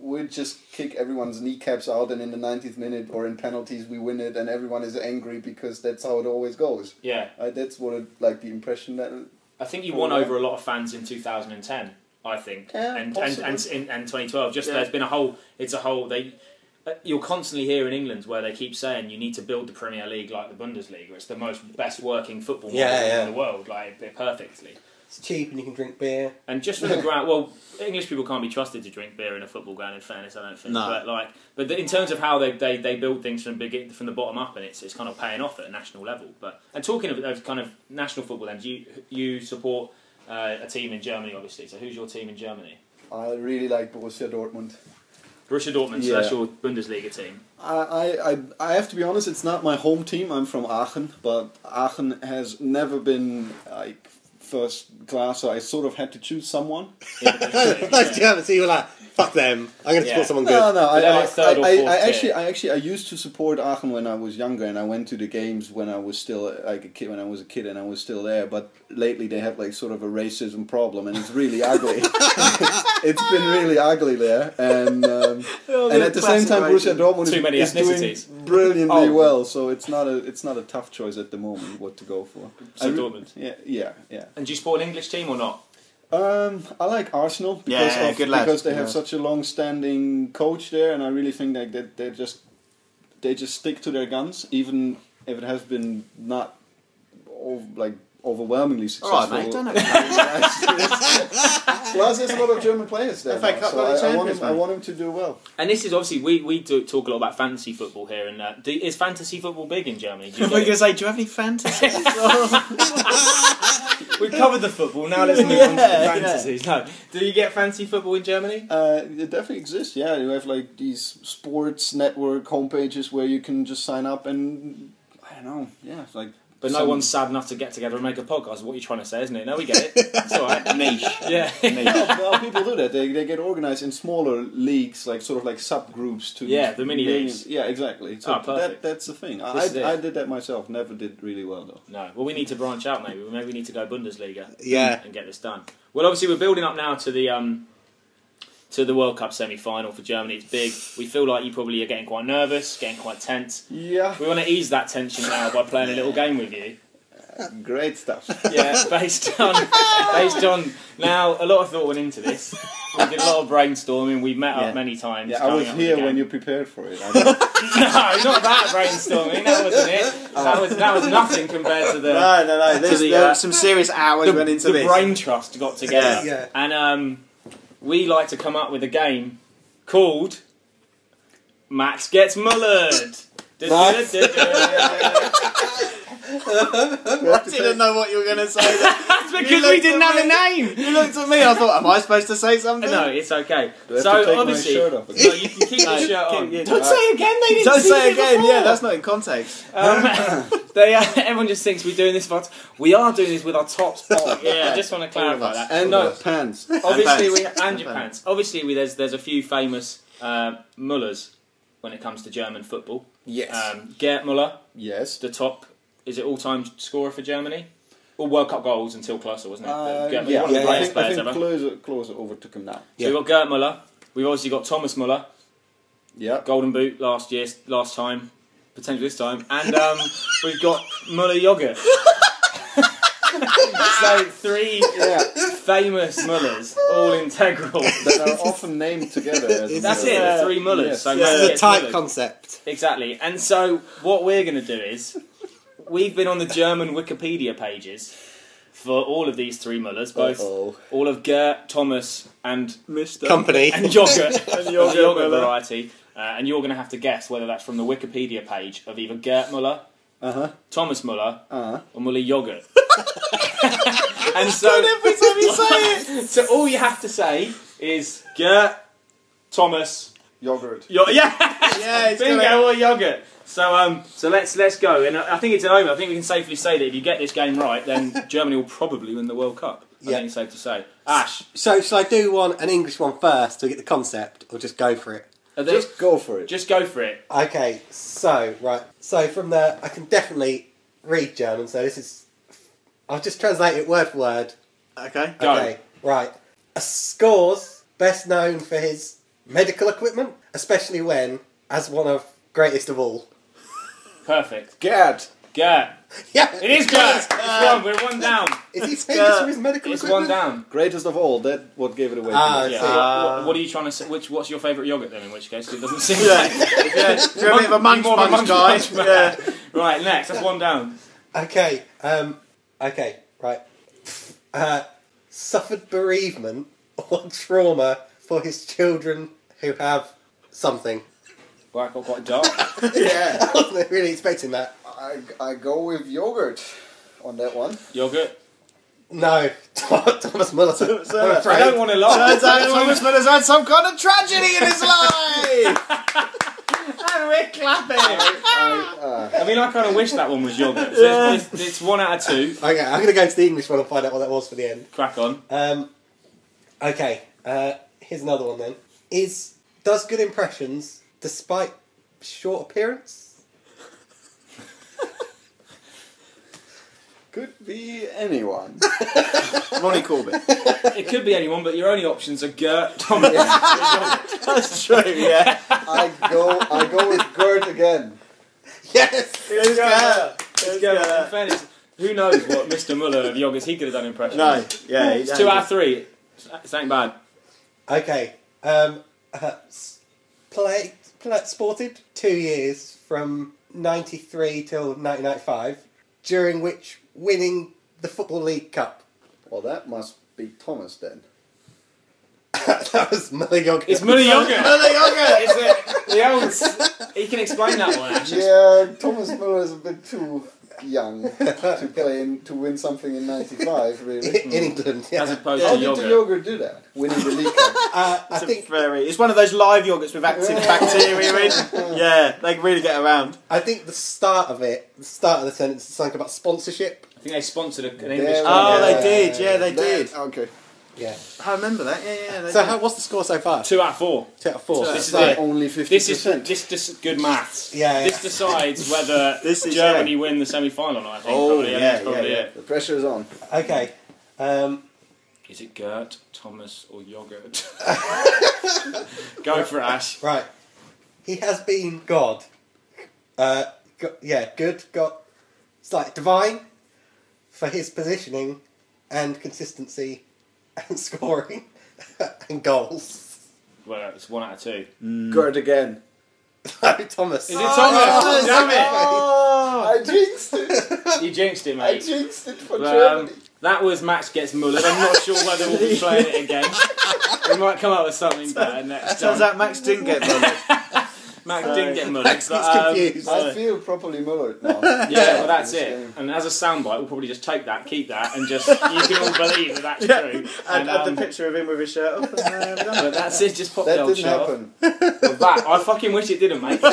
we just kick everyone's kneecaps out, and in the ninetieth minute or in penalties we win it, and everyone is angry because that's how it always goes. Yeah. Uh, that's what it, like the impression that. I think you won over a lot of fans in two thousand ten. I think, Yeah, and, and and and and twenty twelve. Just Yeah. there's been a whole. It's a whole. They. uh, You'll constantly hear in England where they keep saying you need to build the Premier League like the Bundesliga. It's the most best working football model Yeah, yeah. in the world, like perfectly. It's cheap and you can drink beer. And just from the ground, well, English people can't be trusted to drink beer in a football ground. In fairness, I don't think. No. But like, but in terms of how they, they, they build things from begin, from the bottom up, and it's it's kind of paying off at a national level. But and talking of, of kind of national football, then do you you support uh, a team in Germany, obviously? So who's your team in Germany? I really like Borussia Dortmund. Borussia Dortmund. So Yeah. that's your Bundesliga team. I, I, I- I have to be honest, it's not my home team. I'm from Aachen, but Aachen has never been like first class, so I sort of had to choose someone. In the Bundesliga, Those yeah. Germans, so you were like, fuck them. I'm going to support Yeah. someone good. No, no, I, But they're I, like third or I, fourth I tier. actually, I actually, I used to support Aachen when I was younger, and I went to the games when I was still like a kid, when I was a kid, and I was still there. But lately, they have like sort of a racism problem, and it's really ugly. It's been really ugly there, and um, and at the same time, Borussia Dortmund Too is, many is ethnicities. doing brilliantly Oh. well. So it's not a, it's not a tough choice at the moment what to go for. So I re- Dortmund. Yeah, yeah, yeah. And do you support an English team or not? Um, I like Arsenal because Yeah, of, good lad. because they have Yeah. such a long-standing coach there, and I really think that they, they just they just stick to their guns, even if it has been not ov- like overwhelmingly successful. All right, mate. Don't know. Plus, there's a lot of German players there. F A now, Cup so bloody I, I want champions, him. I mate. want him to do well. And this is obviously we we do talk a lot about fantasy football here. And uh, do, is fantasy football big in Germany? Do you I was get going to it? say, do you have any fantasy? We've covered the football. Now let's move on to the Yeah, fantasies. No, do you get fantasy football in Germany? Uh, it definitely exists. Yeah, you have like these sports network homepages where you can just sign up and I don't know. Yeah, it's like. But no some- one's sad enough to get together and make a podcast. What you're trying to say, isn't it? No, we get it. It's all right. Niche. Yeah. well, well, people do that. They they get organized in smaller leagues, like sort of like subgroups to Yeah, these the mini millions- leagues. Yeah, exactly. So Oh, perfect. that that's the thing. I, This is it. I I did that myself. Never did really well though. No. Well, we need to branch out. Maybe. Maybe we need to go Bundesliga. Yeah. And get this done. Well, obviously we're building up now to the um to the World Cup semi-final for Germany. It's big. We feel like you probably are getting quite nervous, getting quite tense. Yeah, We want to ease that tension now by playing a little game with you. great stuff. Yeah, based on based on now a lot of thought went into this. We did a lot of brainstorming. We've met Yeah. up many times. Yeah, I coming was up with here the when game. you prepared for it. I know. No, not that brainstorming. That wasn't it. That was that was nothing compared to the No, no, no. There's, the, there uh, were some serious hours the, went into the this. brain trust got together. Yeah. Yeah. And um, we like to come up with a game called Max Gets Mullered. Nice. I didn't know what you were going to say. That's You because we looked didn't at have a me. name. You looked at me. I thought, am I supposed to say something? No, it's okay. Do I have So to take obviously, my shirt off? no, you can keep No, your shirt keep- on. yeah, Don't no. say again. They didn't Don't see say it again. before. Yeah, that's not in context. Um, they, uh, everyone just thinks we're doing this for. We are doing this with our tops on. Yeah. I just want to All of clarify us. that. And no, uh, pants. obviously pants. we and And your pants. pants. Obviously, we, there's there's a few famous uh, Mullers when it comes to German football. Yes. Um, Gerd Muller, yes. the top, is it all-time scorer for Germany? All World Cup goals until Klose, wasn't it? Uh, Gerd Muller, yeah, one of the yeah, I greatest think, I players think ever. Klose, Klose overtook him now. So Yeah. we've got Gerd Muller. We've obviously got Thomas Muller, Yeah. Golden Boot last year, last time, potentially this time, and um, we've got Muller yogurt. So three Yeah. famous Mullers, all integral. That are often named together. As That's uh, it, the three Mullers. Yes. So This Max is a gets tight Mullered. concept. Exactly. And so what we're going to do is, we've been on the German Wikipedia pages for all of these three Mullers, both Uh-oh. all of Gert, Thomas, and Mister Company. and yogurt, And the yogurt yogurt Muller. variety. Uh, and you're going to have to guess whether that's from the Wikipedia page of either Gert Muller, Uh-huh. Thomas Muller, Uh-huh. or Muller yogurt. And so, every time you say it. so all you have to say is Gert, Thomas, Yogurt. yo- yeah, Yeah, it's bingo got or yogurt. So um, so let's let's go. And I think it's an omen. I think we can safely say that if you get this game right, then Germany will probably win the World Cup. I Yeah. think it's safe to say. Ash, So, shall I do one, an English one first to get the concept, or just go for it? are there- Just go for it. just go for it. Okay, so, right. So, from the. I can definitely read German, so this is. I'll just translate it word for word. Okay. Go. Okay, right. A Scores, best known for his medical equipment, especially when, as one of greatest of all. Perfect. Gerd. Gert. Yeah, It is Gert. It's one. We're one down. Is he famous for his medical It's equipment? one down. Greatest of all. That what gave it away. Ah, to me. Yeah. see. what, what, what are you trying to say? Which, what's your favourite yogurt then? In which case, 'cause it doesn't seem. Yeah, like... yeah. If you're a bit of a munch More of a munch munch guy. munch Yeah. man. Right, next. That's one down. Okay, um, okay, right. Uh, suffered bereavement or trauma for his children who have something. Well, I got quite dark. Yeah. I wasn't really expecting that. I, I go with yogurt on that one. Yogurt. No, Thomas Muller. I'm I afraid. I don't want to lie. Turns out Thomas Miller's had some kind of tragedy in his life. And we're clapping. I, uh, I mean, I kind of wish that one was yogurt. So it's, it's, it's one out of two. Okay, I'm going to go to the English one and find out what that was for the end. Crack on. Um, okay, uh, here's another one then. Is does good impressions despite short appearance? could be anyone. Ronnie Corbett. It could be anyone, but your only options are Gert, Thomas. That's true, yeah. I go. I go with Gerd again. Yes. Let's go. Let's go. In fairness, who knows what Mister Muller of Yoggers he could have done impressions. No, yeah. It's two out of three. It's ain't bad. Okay. Um, uh, s- play, play sported two years from ninety-three till nineteen ninety-five, during which winning the Football League Cup. Well, that must be Thomas then. That was Muller Yogurt. It's Muller Yogurt. Muller Yogurt. It's the, the old. He can explain that one actually. Yeah, Thomas Muller is a bit too young to play in, to win something in ninety-five. Really. in England. Yeah. As opposed How to did yogurt. the yogurt do that? Winning the league cup. Uh, I It's a think very. It's one of those live yogurts with active bacteria in. Yeah, they can really get around. I think the start of it, the start of the sentence, is something about sponsorship. I think they sponsored a- an There English. we club. Oh, go. they did. Yeah, they did. Okay. Yeah. I remember that. Yeah, yeah. They So did. how, what's the score so far? Two out of four. Two out of four. So This is So- it. Only fifty This is percent. this is good maths. Yeah, This yeah. decides whether This is, Germany yeah. win the semi-final. or not, I think. Oh, probably, yeah, that's probably yeah, it. The pressure is on. Okay. Um, Is it Gert, Thomas, or yogurt? Go for it, Ash. right. He has been God. Uh, go, yeah, good. God. It's like divine for his positioning and consistency and scoring and goals. Well, it's one out of two. Gerd again. No, Thomas. Is it Thomas? Oh, Damn it! Oh. I jinxed it. You jinxed it, I mate. jinxed it for But, um, Germany. that was Max gets mullered. I'm not sure whether we'll be playing it again. We might come up with something better next Turns time. out Max didn't get mullered. Max So- didn't get mullered. Max but, gets um, confused. I feel properly mullered now. Yeah, well, that's This it. game. And as a soundbite, we'll probably just take that, keep that, and just you can all believe that that's Yeah. true. And, And, and um, the picture of him with his shirt off. And, uh, we're done. but that's it. Just pop the That old didn't shirt off. happen. But that, I fucking wish it didn't, mate.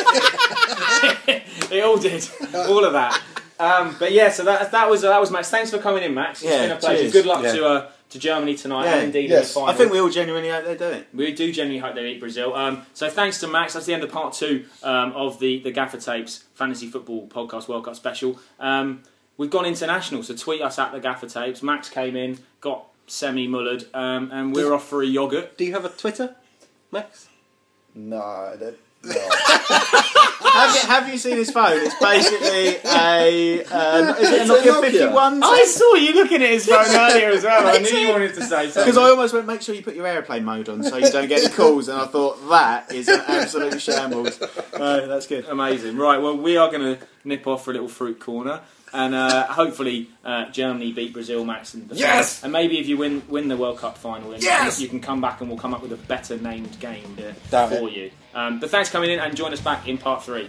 It all did, all of that. Um, but yeah, so that that was that was Max. Thanks for coming in, Max. It's Yeah, been a pleasure. cheers. Good luck Yeah. to uh, to Germany tonight, Yeah, and indeed yes. in the final. I think we all genuinely hope they do it. We do genuinely hope they beat Brazil. Um, so thanks to Max. That's the end of part two um, of the, the Gaffer Tapes Fantasy Football Podcast World Cup Special. Um, we've gone international, so tweet us at the Gaffer Tapes. Max came in, got semi-mullered, um, and we're off for a yoghurt. Do you have a Twitter, Max? No, that. No. Have you, have you seen his phone? It's basically a. Uh, is it a It's a Nokia Nokia. fifty-one? I saw you looking at his phone earlier as well. I knew you wanted to say something. Because I almost went, make sure you put your aeroplane mode on so you don't get any calls, and I thought that is an absolute shambles. No, that's good. Amazing. Right, well, we are going to nip off for a little fruit corner. And uh, hopefully uh, Germany beat Brazil, Max. And, Yes! and maybe if you win win the World Cup final, then Yes! you can come back and we'll come up with a better named game Damn for you. Um, but thanks for coming in and join us back in part three.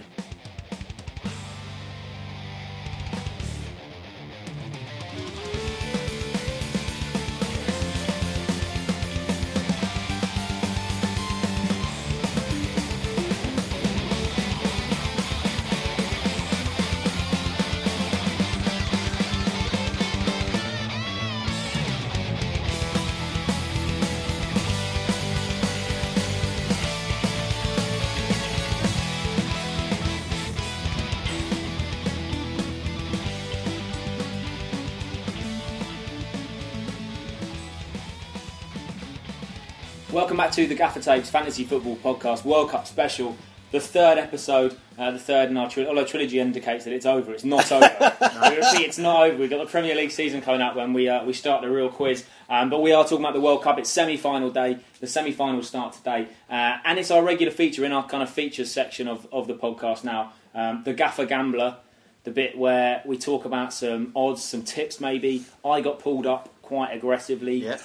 Welcome back to the Gaffer Tapes Fantasy Football Podcast World Cup Special, the third episode, uh, the third in our trilogy. Although trilogy indicates that it's over, it's not over. no. We repeat, it's not over. We've got the Premier League season coming up when we uh, we start the real quiz. Um, but we are talking about the World Cup. It's semi-final day. The semi-finals start today, uh, and it's our regular feature in our kind of features section of, of the podcast now. Um, the Gaffer Gambler, the bit where we talk about some odds, some tips maybe. I got pulled up quite aggressively Yeah.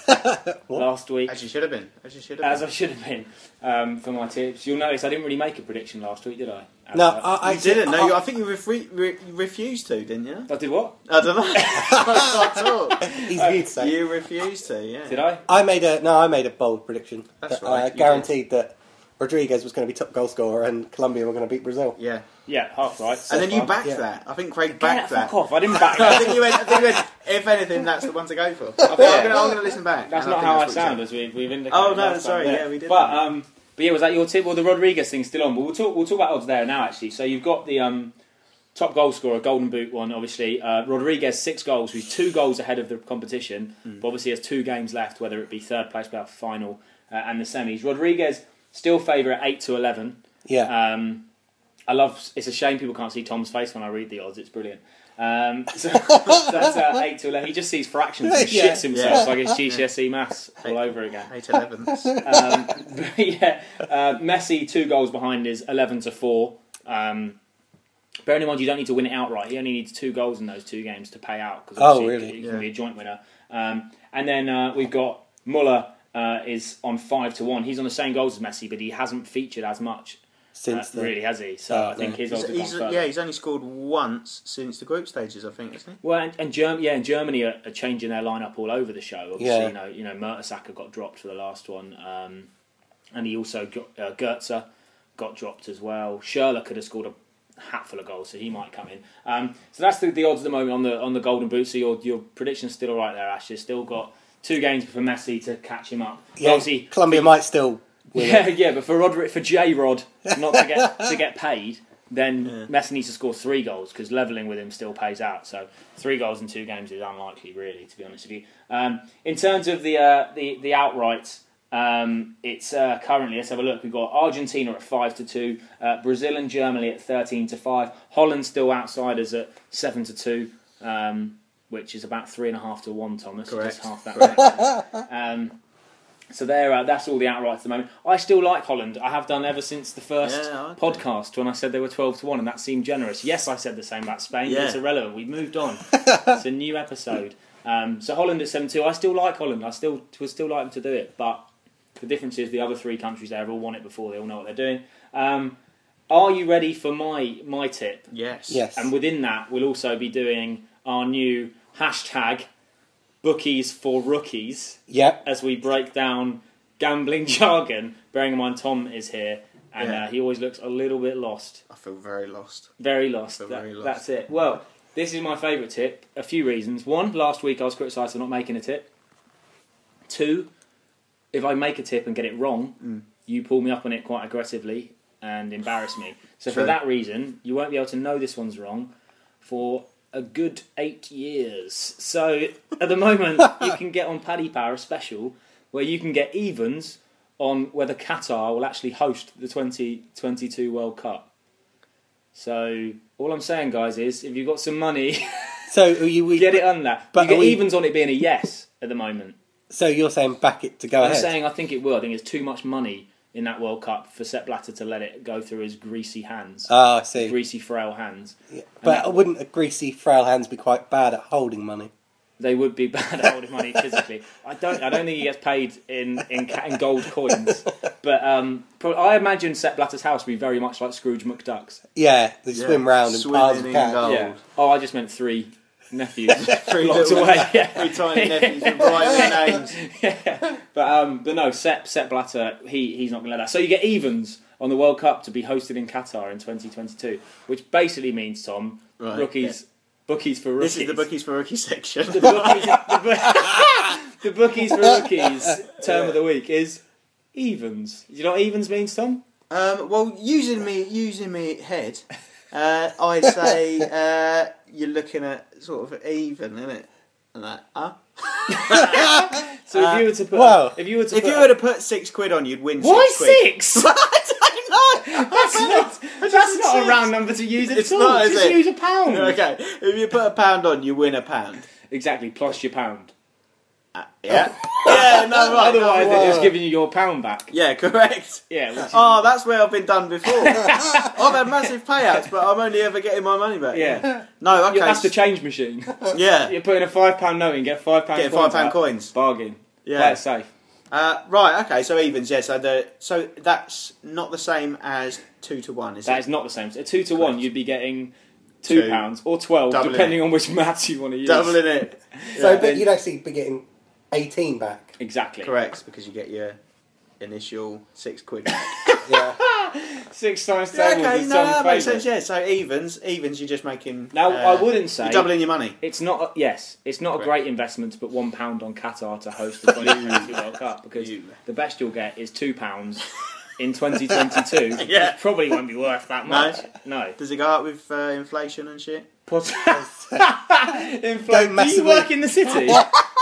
last week. As you should have been. As you should have As been. I should have been um, for my tips. You'll notice I didn't really make a prediction last week, did I? As No, I, I, I You didn't. No, I, you, I think you refre- re- refused to, didn't you? I did what? I don't know. Not at all. He's good to say. You refused to, yeah. Did I? I made a no. I made a bold prediction. That's that, right, I you guaranteed that Rodriguez was going to be top goal scorer and Colombia were going to beat Brazil. Yeah. Yeah, half right. And then you far. backed Yeah. that. I think Craig Get backed the that. fuck off! I didn't back I that. think you went. I think you went. If anything, that's the one to go for. I think I'm going I'm to listen back. That's And not I how I think that's what sound, you as we've, we've indicated. Oh, no, last sorry, time. yeah, we did But that. um, but yeah, was that your tip? Well, the Rodriguez thing's still on. But we'll talk. We'll talk about odds there now. Actually, so you've got the um, top goal scorer, Golden Boot one. Obviously, uh, Rodriguez six goals. He's two goals ahead of the competition. Mm. But obviously, has two games left, whether it be third place playoff final uh, and the semis. Rodriguez still favourite eight to eleven. Yeah. Um, I love. It's a shame people can't see Tom's face when I read the odds. It's brilliant. Um, so, so that's uh, eight to eleven. He just sees fractions and Yeah. shits himself Yeah. like it's G C S E maths all over again. Eight elevenths. Um, but yeah, uh, Messi two goals behind is eleven to four. Um, bearing in mind you don't need to win it outright. He only needs two goals in those two games to pay out because Oh, really? he Yeah. can be a joint winner. Um, and then uh, we've got Muller uh, is on five to one. He's on the same goals as Messi, but he hasn't featured as much. Since uh, the really, has he? So Oh, I think no. his He's, odds have gone he's, further. yeah, he's only scored once since the group stages, I think, isn't he? Well, and, and Germ- yeah, and Germany are, are changing their lineup all over the show. Obviously, Yeah. you know, you know, Mertesacker got dropped for the last one, um, and he also got uh, Goetze got dropped as well. Schürrle could have scored a hatful of goals, so he might come in. Um, so that's the, the odds at the moment on the on the Golden Boot. So your your prediction's still all right there, Ash. You've still got two games for Messi to catch him up. But yeah, obviously, Colombia might still win. yeah, yeah, but for Rodri- for J Rod not to get to get paid, then Yeah. Messi needs to score three goals because levelling with him still pays out. So three goals in two games is unlikely, really, to be honest with you. Um, in terms of the uh, the the outrights, um, it's uh, currently, let's have a look. We've got Argentina at five to two, uh, Brazil and Germany at thirteen to five, Holland still outsiders at seven to two. Um, which is about three and a half to one, Thomas. Correct. Just half that. Correct. um, So there, uh, that's all the outrights at the moment. I still like Holland. I have done ever since the first Yeah, I do. podcast when I said they were twelve to one, and that seemed generous. Yes, I said the same about Spain, but Yeah. it's irrelevant. We've moved on. It's a new episode. Um, so Holland at seven two. I still like Holland. I still would still like them to do it, but the difference is the other three countries there have all won it before. They all know what they're doing. Um, are you ready for my my tip? Yes. Yes. And within that, we'll also be doing our new hashtag Bookies for Rookies Yep. as we break down gambling jargon. Bearing in mind Tom is here, and Yeah. uh, he always looks a little bit lost. I feel very lost. Very lost. So That- very lost. That's it. Well, this is my favourite tip. A few reasons. One, last week I was criticised for not making a tip. Two, if I make a tip and get it wrong, Mm. you pull me up on it quite aggressively and embarrass me. So for True. that reason, you won't be able to know this one's wrong for a good eight years. So at the moment, you can get on Paddy Power a special where you can get evens on whether Qatar will actually host the twenty twenty-two World Cup. So all I'm saying, guys, is if you've got some money, So are you we, get it on that. but you get are we- evens on it being a yes at the moment. So you're saying back it to go I'm ahead. saying I think it will. I think it's too much money in that World Cup for Sepp Blatter to let it go through his greasy hands. Oh, I see. Greasy, frail hands. Yeah. But wouldn't a greasy, frail hands be quite bad at holding money? They would be bad at holding money physically. I don't. I don't think he gets paid in in, ca- in gold coins. But um, pro- I imagine Sepp Blatter's house would be very much like Scrooge McDuck's. Yeah, they Yeah. swim round in Swimming piles of in cash. gold. Yeah. Oh, I just meant three nephews Three locked little- away. Yeah. Three tiny nephews with right names. Yeah. But um, but no, Sepp Sepp Blatter, he he's not going to let that. So you get evens on the World Cup to be hosted in Qatar in twenty twenty-two, which basically means, Tom, Right, rookies bookies for rookies. This is the bookies for rookie section. The bookies, the, bu- the bookies for rookies term of the week is evens. Do you know what evens means, Tom? Um, well, using me, using me head, uh, I say uh, you're looking at sort of even, isn't it? And that, huh? So Uh, if you were to put, well, if you were to, If put, you were to put six quid on, you'd win. why six? Quid. six? I don't know. That's not, that's not a round number to use at It's all. not, is Just it? use a pound. Okay, if you put a pound on, you win a pound. Exactly, plus your pound. Uh, yeah. Yeah. No. Right. Otherwise, no, they're right. just giving you your pound back. Yeah. Correct. Yeah. Which is, Oh, that's where I've been done before. I've had massive payouts, but I'm only ever getting my money back. yeah. No. Okay. Yeah, that's the change machine. yeah. You're putting a five pound note in, get five pound. Getting five pound coins. Bargain. Yeah. Play it safe. Uh, right. Okay. So evens. Yeah. So the so that's not the same as two to one, is That it? is not the same. A two to Correct. one, you'd be getting two Two. pounds or twelve, Doubling depending it. on which maths you want to use. Doubling it. So, Yeah. but you'd actually be getting eighteen back. Exactly. Correct, because you get your initial six quid back. Yeah. Six times yeah, tables okay, is no, some that makes favourite. sense. Yeah, so evens, evens, you're just making. Now, uh, I wouldn't say you're doubling your money. it's not. A, yes, it's not Correct. a great investment to put one pound on Qatar to host the twenty twenty-two World Cup because You. the best you'll get is two pounds in twenty twenty-two. Yeah. Which probably won't be worth that No. much. No. Does it go up with uh, inflation and shit? Pot- Inflation. Don't Do you massively- work in the city?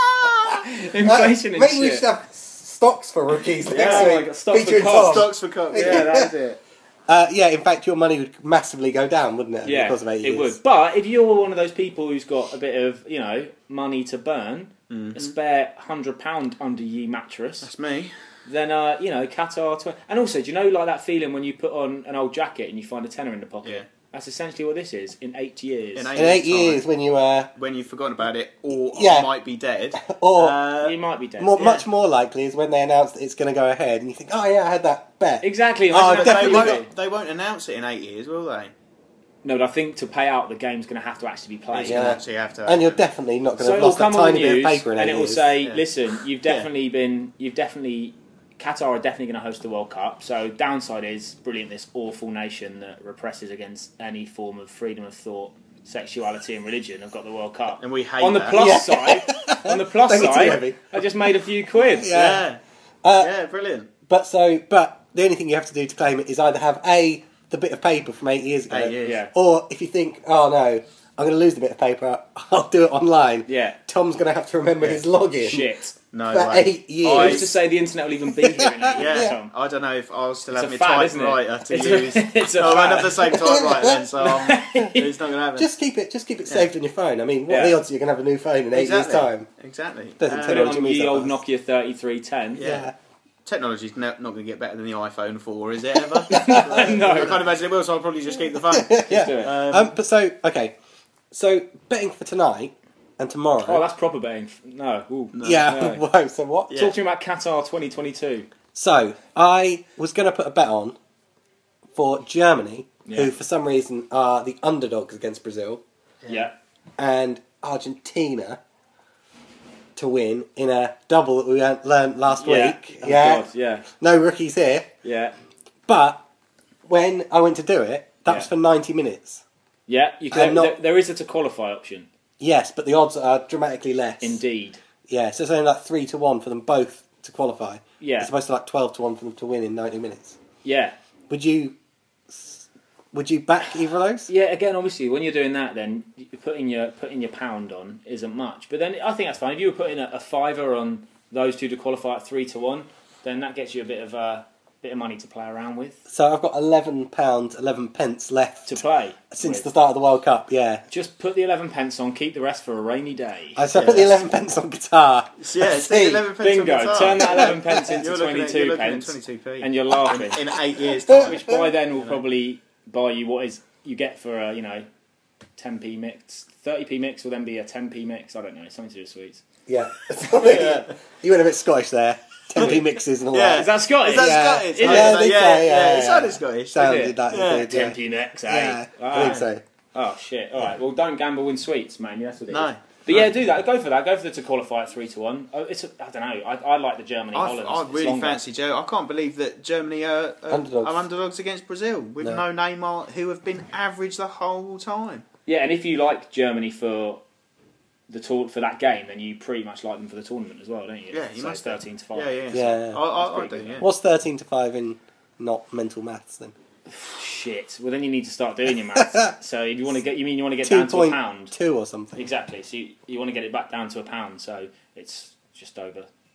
Inflation and Maybe shit. we should have stocks for rookies next Yeah, oh my week. God, stocks for featuring cops. Tom. Stocks for cops. Yeah, that's it. Uh, yeah, in fact, your money would massively go down, wouldn't it? Yeah, because of eight it years. would. But if you're one of those people who's got a bit of, you know, money to burn, a spare hundred pound under ye mattress, That's me. then uh, you know, Qatar. Tw- and also, do you know like that feeling when you put on an old jacket and you find a tenner in the pocket? Yeah. That's essentially what this is in eight years. In eight In eight years' years, when you uh, When you've forgotten about it, or Yeah. might be dead. or Uh, you might be dead. more, yeah. much more likely is when they announce that it's going to go ahead, and you think, oh yeah, I had that bet. Exactly. Oh, imagine they, how definitely. great it would won't, be. they won't announce it in eight years, will they? No, but I think to pay out, the game's going to have to actually be played. Yeah. So you have to. And you're definitely not going So to have it'll lost that come on the tiny bit news, of paper in and eight it will years. say, Yeah. "Listen, you've definitely been, you've definitely, Qatar are definitely going to host the World Cup." So downside is brilliant. This awful nation that represses against any form of freedom of thought, sexuality, and religion have got the World Cup. And we hate On the that. plus Yeah. side, on the plus Don't get too side, heavy. I just made a few quid. Yeah. Yeah. Uh, yeah, brilliant. But so, but the only thing you have to do to claim it is either have a the bit of paper from eight years ago, Eight years. Yeah. or if you think, oh no, I'm going to lose the bit of paper, I'll do it online. Yeah. Tom's going to have to remember Yeah. his login Shit. No for way. eight years. I used to say the internet will even be here in eight years, Yeah, Tom. I don't know if I'll still It's have a my fad, isn't it? typewriter to It's a- use. it's a I won't fad. have the same typewriter then, so um, it's not going to happen. Just keep it. Just keep it Yeah. saved on your phone. I mean, what are Yeah. the odds you're going to have a new phone in eight exactly. years' time? Exactly. Doesn't Uh, tell Put it Technology on moves the that old fast. Nokia thirty-three ten. Yeah. Yeah. Technology's ne- not going to get better than the iPhone four, is it ever? No. I can't imagine it will, so I'll probably just keep the phone. yeah. do it. Um, Um, but so okay, so betting for tonight and tomorrow. Oh, that's proper betting. No. Ooh. yeah. no. Whoa, so what? Yeah. Talk to me about Qatar twenty twenty-two. So I was going to put a bet on for Germany, Yeah. who for some reason are the underdogs against Brazil, Yeah. and Argentina to win in a double that we learned last Yeah. week. Oh, yeah. God, yeah. No rookies here. Yeah. But when I went to do it, that was Yeah. for ninety minutes. Yeah. You And can, not- there, there is a to qualify option. Yes, but the odds are dramatically less. Indeed. Yeah, so it's only like three to one for them both to qualify. Yeah. It's supposed to like twelve to one for them to win in ninety minutes. Yeah. Would you would you back either of those? Yeah, again, obviously, when you're doing that, then you- putting your putting your pound on isn't much. But then I think that's fine. If you were putting a, a fiver on those two to qualify at three to one, then that gets you a bit of a bit of money to play around with So I've got eleven pounds eleven pence left to play since with. the start of the World Cup. Yeah, Just put the eleven pence on, keep the rest for a rainy day. I so I Yeah, put the that's- eleven pence on guitar. yeah, it's See, eleven pence on Bingo! guitar. Turn that eleven pence into You're looking at- twenty-two you're looking at pence, twenty-two p. and you're laughing. in eight years' time. Which by then will probably buy you what is you get for a you know ten p mix, thirty p mix will then be a ten p mix. I don't know, something to do with sweets. Yeah, Yeah. you went a bit Scottish there. ten p mixes and all Yeah. that. Is that Scottish? Is that Yeah. Scottish? Is I it? don't know. I think yeah, so, yeah, yeah, It yeah. sounded Scottish. Sounded did it? like it yeah. did, yeah. ten p mix, eh? Yeah, I Ah. think so. Oh shit! All right, well, don't gamble in sweets, man. That's what it is. No. But yeah, do that. Go for that. Go for the to qualify at three to one. Oh, it's a, I don't know. I, I like the Germany I, Holland. I It's really longer. fancy Joe. I can't believe that Germany are, are, Underdogs. are underdogs against Brazil with No. no. Neymar, who have been average the whole time. Yeah, and if you like Germany for the tour for that game, then you pretty much like them for the tournament as well, don't you? Yeah, you so must it's thirteen to five. Yeah, yeah. Yeah. So I, I, I That's do. pretty Yeah. What's thirteen to five in not mental maths then? Shit. Well, then you need to start doing your maths. So if you want to get, you mean you want to get Two down to a point pound? two or something. Exactly. So you, you want to get it back down to a pound. So it's just over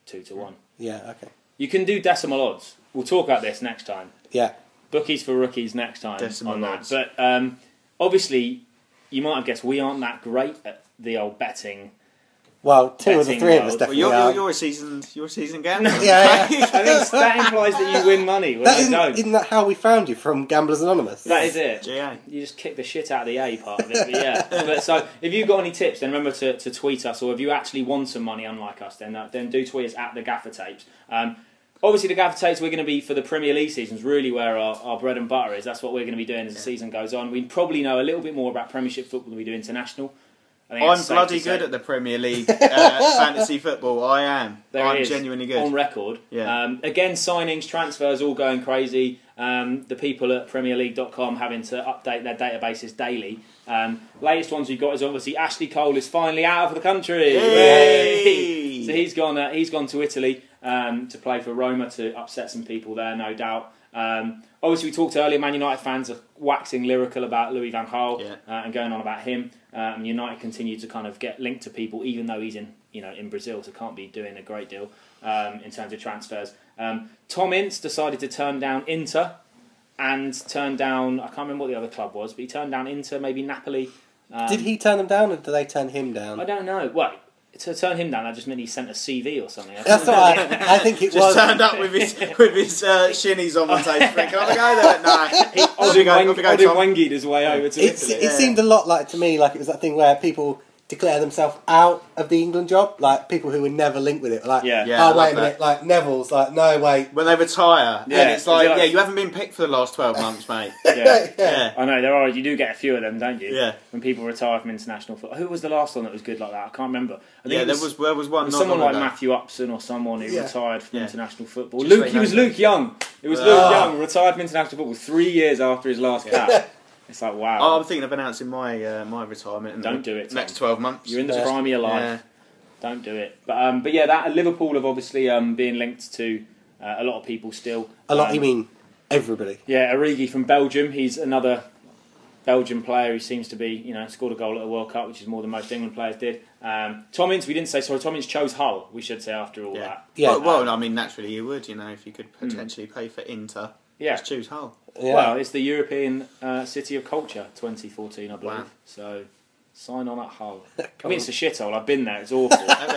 two to one. Yeah, okay. You can do decimal odds. We'll talk about this next time. Yeah. Bookies for rookies next time Decimal on that. odds. But um, obviously, you might have guessed we aren't that great at the old betting. Well, two of the Betting three of us world. Well, definitely you're, are. you're, you're a seasoned, you're a seasoned gambler. Yeah, yeah. I think that implies that you win money when That I isn't, don't. isn't that how we found you from Gamblers Anonymous? That is it. G A. You just kick the shit out of the A part of it. But yeah. But so if you've got any tips, then remember to, to tweet us, or if you actually want some money, unlike us, then uh, then do tweet us at the Gaffer Tapes. Um, obviously, the Gaffer Tapes we're going to be for the Premier League seasons, really where our, our bread and butter is. That's what we're going to be doing as the season goes on. We probably know a little bit more about Premiership football than we do international. I think I'm that's safe bloody to say. good at the Premier League uh, fantasy football. I am. There I'm it is, genuinely good. on record. Yeah. Um, again, signings, transfers, all going crazy. Um, the people at Premier League dot com having to update their databases daily. Um, latest ones we've got is obviously Ashley Cole is finally out of the country. Yay! Yay! So he's gone. Uh, he's gone to Italy um, to play for Roma to upset some people there, no doubt. Um, obviously, we talked earlier. Man United fans are waxing lyrical about Louis van Gaal Yeah. uh, and going on about him. Um, United continue to kind of get linked to people, even though he's in, you know, in Brazil, so can't be doing a great deal um, in terms of transfers. Um, Tom Ince decided to turn down Inter and turn down, I can't remember what the other club was, but he turned down Inter, maybe Napoli. Um, Did he turn them down, or did they turn him down? I don't know. Well, to turn him down, that just meant he sent a C V or something. I That's can't what remember. I, I think it Just was. turned up with his with his uh, shinnies on the table, thinking, "I'm gonna go there." Nah, off you Odin go, Weng- off you go, Odin Tom. Wengi'd his way over to It's, Italy. it seemed a lot like to me like it was that thing where people declare themselves out of the England job, like people who were never linked with it. Like, Yeah. Yeah, I oh love wait a that. minute, like Neville's like, no wait, When they retire, Yeah, and it's like, is it like- yeah, you haven't been picked for the last twelve months, mate. Yeah. Yeah. I know, there are. You do get a few of them, don't you? Yeah. When people retire from international football. Who was the last one that was good like that? I can't remember. I think Yeah, it there was there was one. it was not someone long like ago. Matthew Upson or someone who Yeah. retired from Yeah. international football. Just Luke, like he was that. Luke Young. It was Ah. Luke Young, retired from international football three years after his last cap. It's like, wow. Oh, I'm thinking of announcing my uh, my retirement. In Don't the do it, Tom. Next twelve months. You're in the Yeah. prime of your life. Yeah. Don't do it. But um, but yeah, that Liverpool have obviously um, being linked to uh, a lot of people still. a lot. Um, You mean everybody? Yeah, Origi from Belgium. He's another Belgian player who seems to be, you know, scored a goal at a World Cup, which is more than most England players did. Um, Tom Ince, we didn't say, sorry, Tom Ince chose Hull, we should say, after all Yeah. that. Yeah. Well, well, I mean, naturally you would, you know, if you could potentially pay for Inter. Yeah. Just choose Hull. Yeah. Well, it's the European uh, City of Culture twenty fourteen, I believe. Wow. So, sign on at Hull. I mean, it's a shithole. I've been there. It's awful.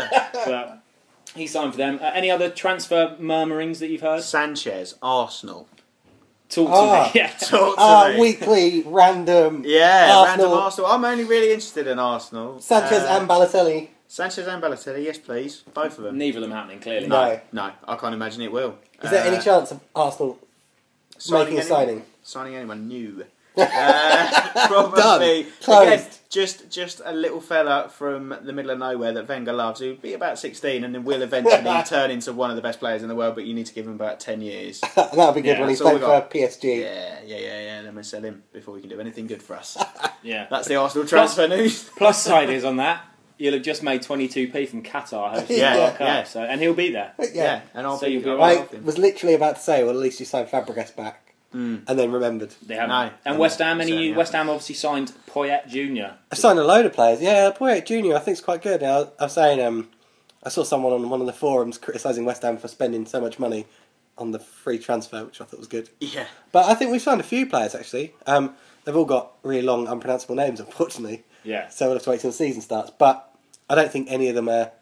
But he signed for them. Uh, any other transfer murmurings that you've heard? Sanchez, Arsenal. Talk to Ah. me. Yeah. Talk to Uh, me. weekly random Yeah, Arsenal. random Arsenal. I'm only really interested in Arsenal. Sanchez Uh, and Balotelli. Sanchez and Balotelli, yes, please, both of them. Neither of them happening, clearly. No. No, I can't imagine it will. Is there Uh, any chance of Arsenal making a anyone? signing? Signing anyone new? uh, probably. Done. Closed. Again, just just a little fella from the middle of nowhere that Wenger loves, who'd be about sixteen, and then will eventually turn into one of the best players in the world. But you need to give him about ten years. That'll be good Yeah, when he's that's all playing we for got. P S G. Yeah, yeah, yeah, yeah. Then we sell him before we can do anything good for us. Yeah. That's the Arsenal transfer news. Plus side is on that. You'll have just made twenty-two p from Qatar hosting Yeah, the World Cup, yeah. so, and he'll be there. Yeah. Yeah, and I'll So be. you'll be I'll right. love I him. was literally about to say, well, at least you signed Fabregas back, Mm. and then remembered. They haven't. No. And West Ham, any Certainly West Ham obviously signed Poyet Junior I signed a load of players. Yeah, Poyet Junior I think is quite good. I, I was saying, um, I saw someone on one of the forums criticising West Ham for spending so much money on the free transfer, which I thought was good. Yeah. But I think we've signed a few players actually. Um, they've all got really long, unpronounceable names, unfortunately. Yeah. So we'll have to wait till the season starts. But I don't think any of them are.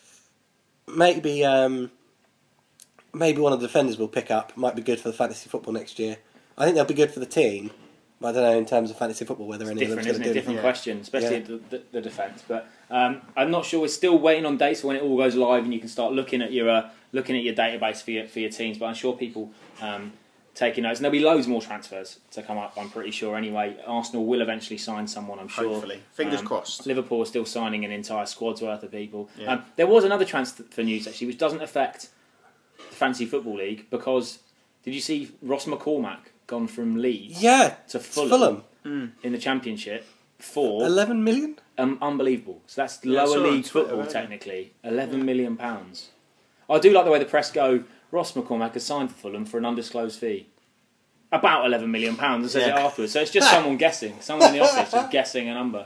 Maybe, um, maybe one of the defenders will pick up. Might be good for the fantasy football next year. I think they'll be good for the team. But I don't know in terms of fantasy football whether any Different, of them's isn't going it? to do Different Yeah. question, especially Yeah. the, the, the defence. But um, I'm not sure. We're still waiting on dates for when it all goes live, and you can start looking at your uh, looking at your database for your for your teams. But I'm sure people um, taking notes, and there'll be loads more transfers to come up. I'm pretty sure. Anyway, Arsenal will eventually sign someone. I'm sure. Hopefully. Fingers Um, crossed. Liverpool are still signing an entire squad's worth of people. Yeah. Um, there was another transfer news actually, which doesn't affect the Fantasy Football League because did you see Ross McCormack gone from Leeds Yeah, to it's Fulham, Fulham. Mm. in the Championship for eleven million? um, unbelievable. So that's Yeah, I lower saw it on league Twitter, football earlier. technically. Eleven million pounds. I do like the way the press go. Ross McCormack has signed for Fulham for an undisclosed fee. About eleven million pounds, and says Yeah. it afterwards. So it's just someone guessing. Someone in the office just guessing a number.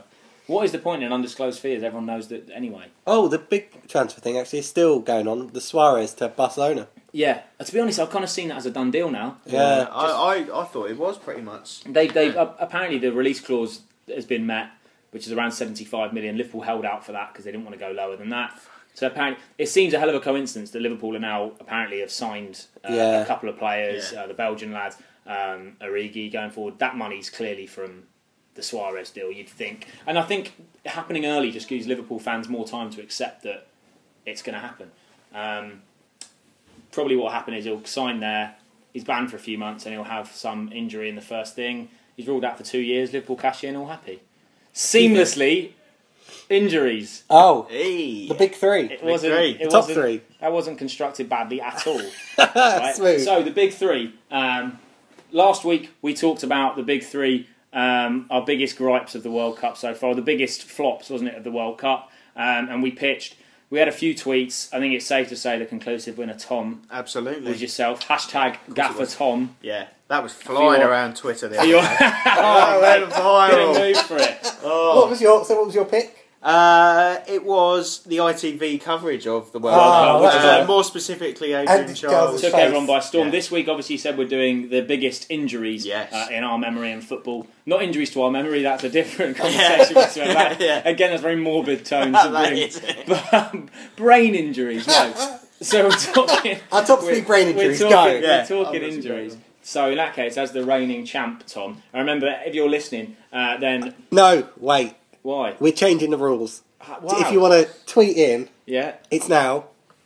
What is the point in an undisclosed fee? As everyone knows that anyway. Oh, the big transfer thing actually is still going on. The Suarez to Barcelona. Yeah, to be honest, I've kind of seen that as a done deal now. Yeah, I, I, I thought it was pretty much. They, they uh, apparently the release clause has been met, which is around seventy-five million. Liverpool held out for that because they didn't want to go lower than that. So apparently, it seems a hell of a coincidence that Liverpool are now apparently have signed uh, Yeah. a couple of players, Yeah. uh, the Belgian lad, um, Origi, going forward. That money's clearly from the Suarez deal, you'd think. And I think happening early just gives Liverpool fans more time to accept that it's going to happen. Um, probably what will happen is he'll sign there, he's banned for a few months, and he'll have some injury in the first thing. He's ruled out for two years, Liverpool cash in, all happy. Seamlessly, injuries. Oh, Hey. the big three. It wasn't, three. it Top wasn't, three. That wasn't constructed badly at all. Right? Smooth. So the big three. Um, last week we talked about the big three, um, our biggest gripes of the World Cup so far, the biggest flops, wasn't it, of the World Cup? Um, and we pitched. We had a few tweets. I think it's safe to say the conclusive winner, Tom, Absolutely. was yourself. Hashtag Gaffer was. Tom. Yeah, that was flying your- around Twitter the For other your- day. oh, went mate, viral. Didn't move for it. Oh. What was your so? What was your pick? Uh, it was the I T V coverage of the World Oh, Cup, which is wow. uh, more specifically Adrian And Charles. Charles' Took face. everyone by storm. Yeah. This week, obviously, you said we're doing the biggest injuries Yes. uh, in our memory in football. Not injuries to our memory, that's a different conversation. Yeah. That, Yeah. Again, that's very morbid tones to That bring. is it. But um, brain injuries, no. So we're talking... Our top three we're- brain injuries, We're go. talking, Yeah. we're talking Obviously, injuries. go. So in that case, as the reigning champ, Tom, I remember, if you're listening, uh, then... No, wait. Why? We're changing the rules. Uh, So wow. if you want to tweet in, Yeah? it's now.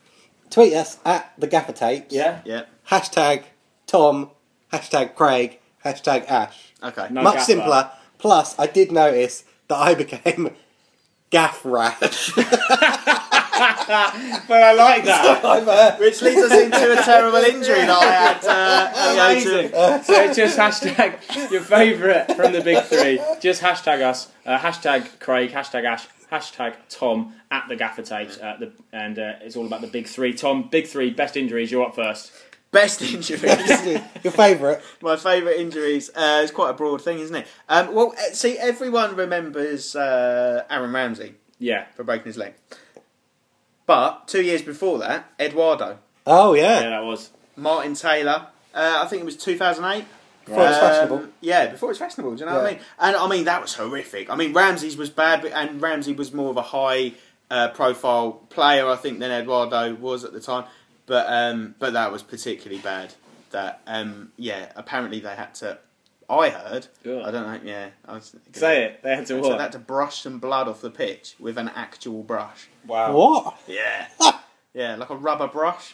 Tweet us at the Gaffer Tapes. Yeah? Yeah. Hashtag Tom. Hashtag Craig. Hashtag Ash. Okay. No Much gaffer. simpler. Plus, I did notice that I became Gaff Rash. But I like that. I've, uh, Which leads us into a terrible injury that I had. Uh, Amazing. So it's just hashtag your favourite from the big three. Just hashtag us. Uh, hashtag Craig. Hashtag Ash. Hashtag Tom at the Gaffer Tapes. Uh, the, and uh, it's all about the big three. Tom, big three, best injuries. You're up first. Best injuries. your favourite. My favourite injuries. Uh, it's quite a broad thing, isn't it? Um, well, uh, see, everyone remembers uh, Aaron Ramsey Yeah. for breaking his leg. But two years before that, Eduardo, Oh, Yeah, yeah. that was. Martin Taylor. Uh, I think it was two thousand eight. Before it was fashionable. Yeah, before it was fashionable. Do you know what I Yeah. mean? And I mean that was horrific. I mean Ramsey's was bad, but, and Ramsey was more of a high uh, profile player, I think, than Eduardo was at the time. But um, but that was particularly bad. That um, yeah, apparently they had to. I heard. Good. I don't know. Yeah, I was, Say it. They had to So what? they had to brush some blood off the pitch with an actual brush. Wow. What? Yeah, yeah, like a rubber brush.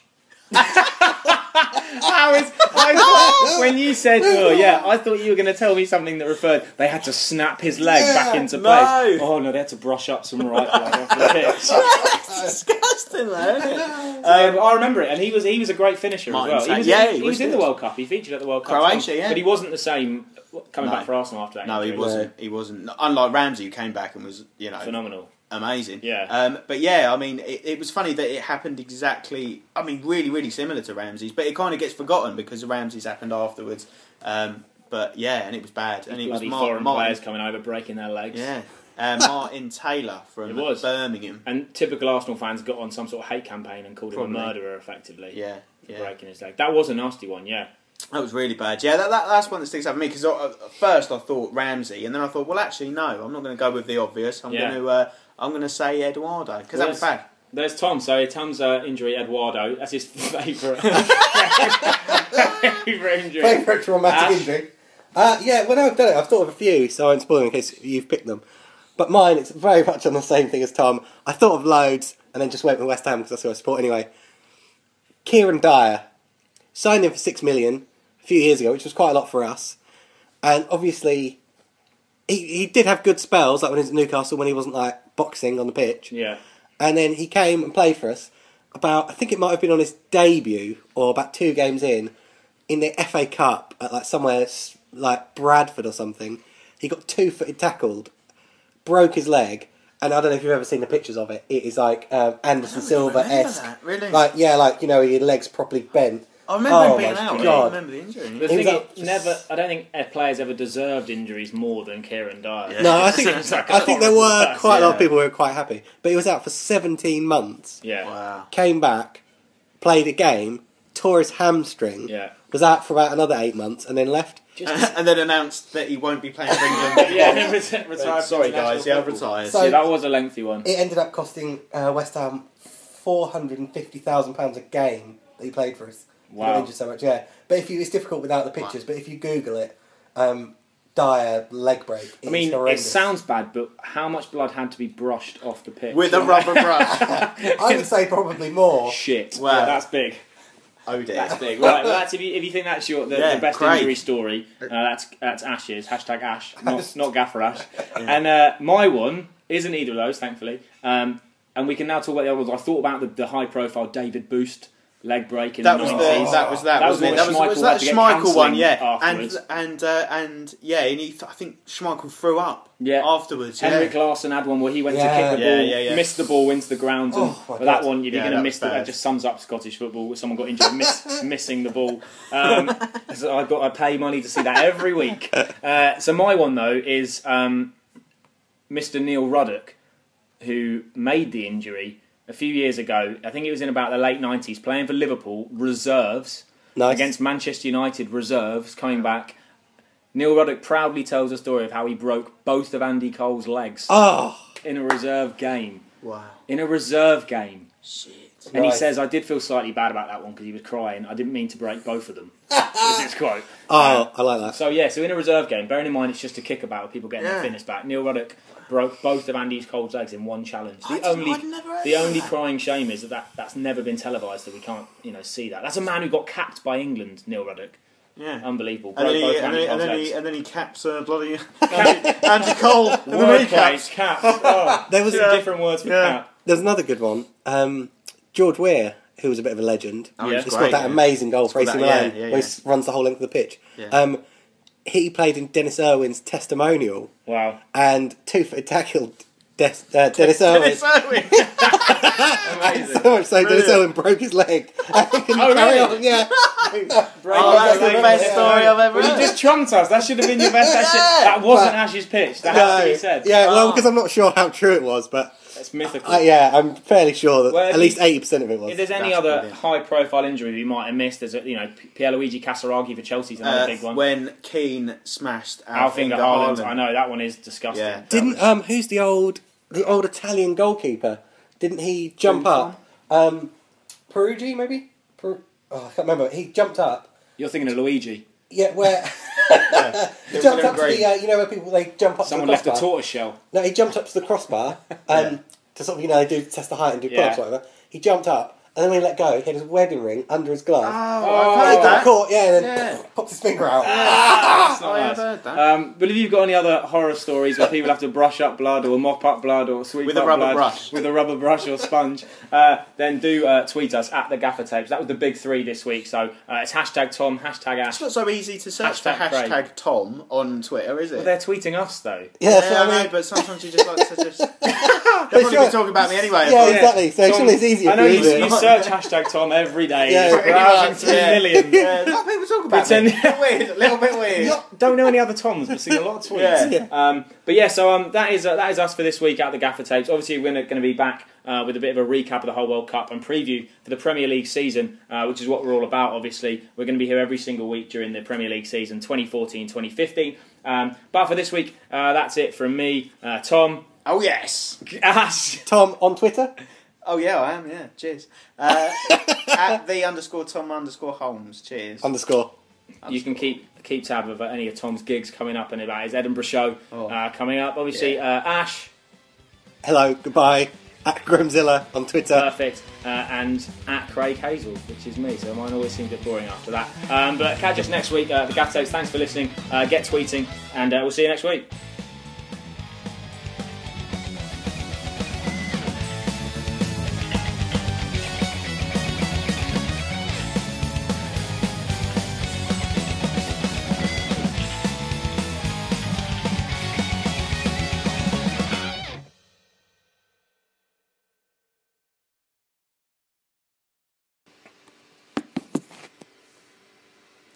I was, I thought, when you said, "Oh yeah," I thought you were going to tell me something that referred. They had to snap his leg back into no. place. Oh no, they had to brush up some right blood off the pitch. It's disgusting, though, isn't it? Um, I remember it, and he was he was a great finisher Martin as well. He was, Sa- yeah, in, he he was was in the good. World Cup. He featured at the World Cup, Croatia, yeah. but he wasn't the same coming No. back for Arsenal after that. No, he injury. wasn't. He wasn't. Unlike Ramsey, who came back and was, you know, Phenomenal. amazing. Yeah. Um, but yeah, I mean, it, it was funny that it happened exactly. I mean, really, really similar to Ramsey's, but it kind of gets forgotten because the Ramsey's happened afterwards. Um, but yeah, and it was bad. And it was Bloody Mar- foreign Martin. players coming over, breaking their legs. Yeah. Uh, Martin Taylor from It was. Birmingham. And typical Arsenal fans got on some sort of hate campaign and called Probably. him a murderer, effectively. Yeah. For Yeah. breaking his leg. That was a nasty one. Yeah. That was really bad. Yeah, that, that that's one that sticks out for me because at first I thought Ramsey, and then I thought, well, actually, no, I'm not going to go with the obvious. I'm Yeah. going to uh, I'm going to say Eduardo because that was Yes. bad. There's Tom. So Tom's uh, injury, Eduardo. That's his favourite. favourite injury. Favourite traumatic Ash? injury? Uh, yeah, when I've done it, I've thought of a few, so I won't spoil them in case you've picked them. But mine, it's very much on the same thing as Tom. I thought of loads, and then just went with West Ham because that's who I support anyway. Kieran Dyer. Signed him for six million a few years ago, which was quite a lot for us. And obviously, he, he did have good spells, like when he was at Newcastle, when he wasn't like boxing on the pitch. Yeah. And then he came and played for us about, I think it might have been on his debut, or about two games in, in the F A Cup at like somewhere s- like Bradford or something. He got two-footed tackled, broke his leg, and I don't know if you've ever seen the pictures of it. It is like um, Anderson Silva-esque. That, really? Like, yeah, like, you know, your leg's properly bent. I remember Oh him being my out. God. I remember the injury. The He thing was is, up- never. I don't think a player's ever deserved injuries more than Kieran Dyer. Yeah. No, I think It's like a I think there horrible were pass, quite a lot yeah. of people who were quite happy, but he was out for seventeen months. Yeah. Wow. Came back, played a game, tore his hamstring. Yeah. Was out for about another eight months, and then left. And then announced that he won't be playing for England. Yeah, and then ret- retired. Sorry, from guys. Yeah, I've international football. retired. So- Yeah, that was a lengthy one. It ended up costing uh, West Ham four hundred and fifty thousand pounds a game that he played for us. He got Wow. injured so much, yeah. But if you, it's difficult without the pictures. But if you Google it, um, Dyer leg break. I mean, it's it horrendous. sounds bad, but how much blood had to be brushed off the pitch? With a rubber brush. I would say probably more. Shit. Wow. Yeah, that's big. Oh dear. That's big. Right, well, that's if you if you think that's your the, Yeah, the best great. injury story. Uh, that's that's Ash's hashtag Ash, not not Gaffer Ash. And uh, my one isn't either of those, thankfully. Um, and we can now talk about the other ones. I thought about the, the high profile David Boost leg break in That the was the nineties. that was that, That was wasn't it? what That was, Schmeichel was had that to get Schmeichel one, counselling yeah. afterwards. And and uh, and yeah, and he th- I think Schmeichel threw up Yeah. afterwards. Yeah. Henrik Larsson had one where he went Yeah. to kick the Yeah, ball, yeah, yeah. missed the ball into the ground, and Oh, my but that God. one, if you're Yeah, going to that miss was the, that bad. just sums up Scottish football. Someone got injured, miss, missing the ball. Um, so I got I pay money to see that every week. Uh, so my one though is um, Mister Neil Ruddock, who made the injury a few years ago. I think it was in about the late nineties, playing for Liverpool reserves. Nice. Against Manchester United reserves, coming back. Neil Ruddock proudly tells a story of how he broke both of Andy Cole's legs Oh, in a reserve game. Wow. In a reserve game. Shit. And he Right. says, I did feel slightly bad about that one because he was crying. I didn't mean to break both of them. Is his quote. oh, I like that. So, yeah, so in a reserve game, bearing in mind it's just a kickabout of people getting Yeah. their fitness back, Neil Ruddock broke both of Andy Cole's legs in one challenge. I The didn't- only I'd never heard the of only that. crying shame is that, that that's never been televised, that we can't, you know, see that. That's a man who got capped by England, Neil Ruddock. Yeah. Unbelievable. And then, Broke he, both and, Andy then, and, Cole's then legs. he, and then he caps uh, bloody Andy, Andy Cole in the Wordplay, kneecaps. caps. Oh, There was two Yeah. different words for Yeah. cap. There's another good one. Um, George Weah, who was a bit of a legend. Oh, Yeah. he's He great, scored that yeah. amazing goal for A C Scored that- Milan yeah, yeah, when yeah. he runs the whole length of the pitch. Yeah. Um, he played in Dennis Irwin's testimonial Wow. and two-foot tackled Des, uh, Dennis Irwin. Dennis Irwin. Amazing. So much so Dennis Brilliant. Irwin broke his leg. And he couldn't Oh, carry really? on, yeah. Oh, that's the best story I've ever Well, you heard. just trumped us. That should have been your best. That, should, Yeah. that wasn't But- Ash's pitch. That has to be said. Yeah, well, Oh. because I'm not sure how true it was, but That's mythical. uh, yeah, I'm fairly sure that Well, if at least you- eighty percent of it was. If there's any That's other brilliant. high-profile injury we might have missed, there's a, you know P- Pierluigi Casaraghi for Chelsea's another Uh, big one. when Keane smashed Alfinger Alfinger Haaland. Haaland. I know that one is disgusting. Yeah. Didn't um who's the old the old Italian goalkeeper? Didn't he jump Buffon? up? Um, Peruggi maybe? Per, oh, I can't remember. He jumped up. You're thinking of Luigi. Yeah, where Yeah. he jumped They were up to great. the uh, you know where people they jump up Someone to the left a crossbar. tortoise shell. No, he jumped up to the crossbar um, Yeah. to sort of you know they do test the height and do Yeah. pull-ups or whatever. He jumped up and then when he let go, he had his wedding ring under his glove. Oh, Oh, I've he heard got that. caught, yeah, and then Yeah. popped his finger out. That's not I nice. have heard that. Um, but if you've got any other horror stories where people have to brush up blood or mop up blood or sweep With a up rubber blood brush. with a rubber brush or sponge, uh, then do uh, tweet us at the Gaffer Tapes. That was the big three this week. So uh, it's hashtag Tom, hashtag Ash. It's not so easy to search for Hashtag Craig. hashtag Tom on Twitter, is it? Well, they're tweeting us though. Yeah, that's yeah, what I I know, mean. but sometimes you just like to just. They'll But probably sure- be talking about me anyway. Yeah, but- exactly. So Tom, surely it's easier I know for you, you to- you search hashtag Tom every day. Yeah, You're pretty browsing much, through yeah. millions. Yeah, a lot of people talk about Pretend- me. A bit weird, a little bit weird. Don't know any other Toms, but seen a lot of tweets. Yeah. Um, but yeah, so um, that is uh, that is us for this week at the Gaffer Tapes. Obviously, we're going to be back uh, with a bit of a recap of the whole World Cup and preview for the Premier League season, uh, which is what we're all about. Obviously, we're going to be here every single week during the Premier League season twenty fourteen twenty fifteen. Um, but for this week, uh, that's it from me, uh, Tom, Oh yes. Ash. Tom on Twitter. Oh yeah, I am. Yeah. Cheers. Uh, at the underscore Tom underscore Holmes. Cheers. Underscore. You can keep keep tab of any of Tom's gigs coming up and about his Edinburgh show Oh. uh, coming up. Obviously, uh, Ash. Hello, goodbye. At Grimzilla on Twitter. Perfect. Uh, and at Craig Hazel, which is me, so mine always seems a bit boring after that. Um, but catch us next week. Uh, the Gatos, thanks for listening. Uh, get tweeting, and uh, we'll see you next week.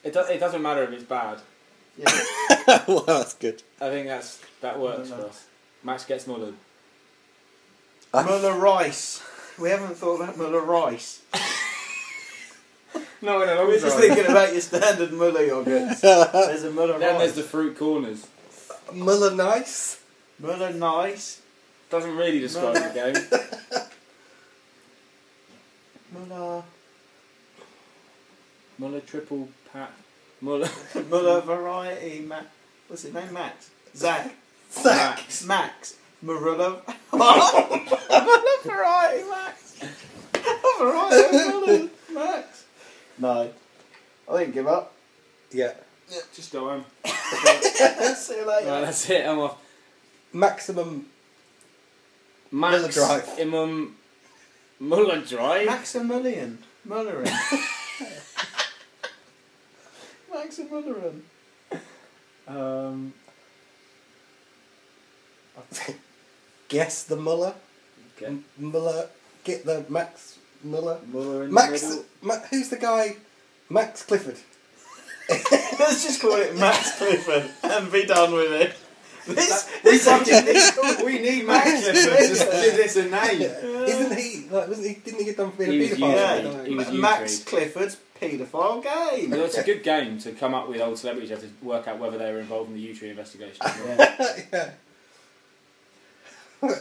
It, do, it doesn't matter if it's bad. Yeah. Well, that's good. I think that's that works for us. Max gets mullered. Muller Rice. We haven't thought about Muller Rice. No, in a long We're just thinking about your standard Muller yogurts. There's a Muller Then Rice. there's the fruit corners. Muller nice. Muller Nice. Doesn't really describe the game. Muller. Muller triple pat. Muller. Muller Variety. Ma- What's his name? Max. Zach. Zach. Max. Max. Muller. Muller Variety Max. Variety Muller Max. No. I think give up. Yeah. Yeah. Just go home. See you later. Right, that's it. I'm off. Maximum. Max Muller Drive. Imam Muller Drive. Maximilian. Mullerin. Maximilian. Um. Guess the Muller. Okay. M- Muller. Get the Max Muller. Muller in Max. the middle. Ma- who's the guy? Max Clifford. Let's just call it Max Clifford and be done with it. This, We this fucking fucking we need Max Clifford to give this a name. Isn't he? Like, wasn't he? Didn't he get done for being He a was paedophile? used- No. he was Max used. Clifford's paedophile game. Well, it's a good game to come up with old celebrities. You have to work out whether they were involved in the U-Tree investigation. Yeah. Yeah.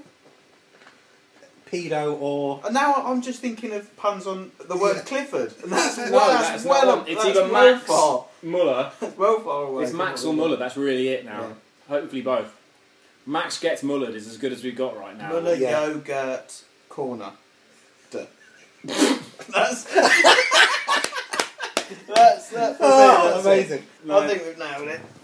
Pedo or And now I'm just thinking of puns on the word Yeah. Clifford, and that's No, well, that's that's not well, one. It's that's either well Max far, Muller. that's well far away. It's from Max what or we Muller. want. That's really it now. Yeah. Hopefully both. Max gets mullered is as good as we've got right now. Muller Yeah. yogurt corner. Duh. that's that's that. For Oh, me, that's it. amazing. No. I think we've nailed it.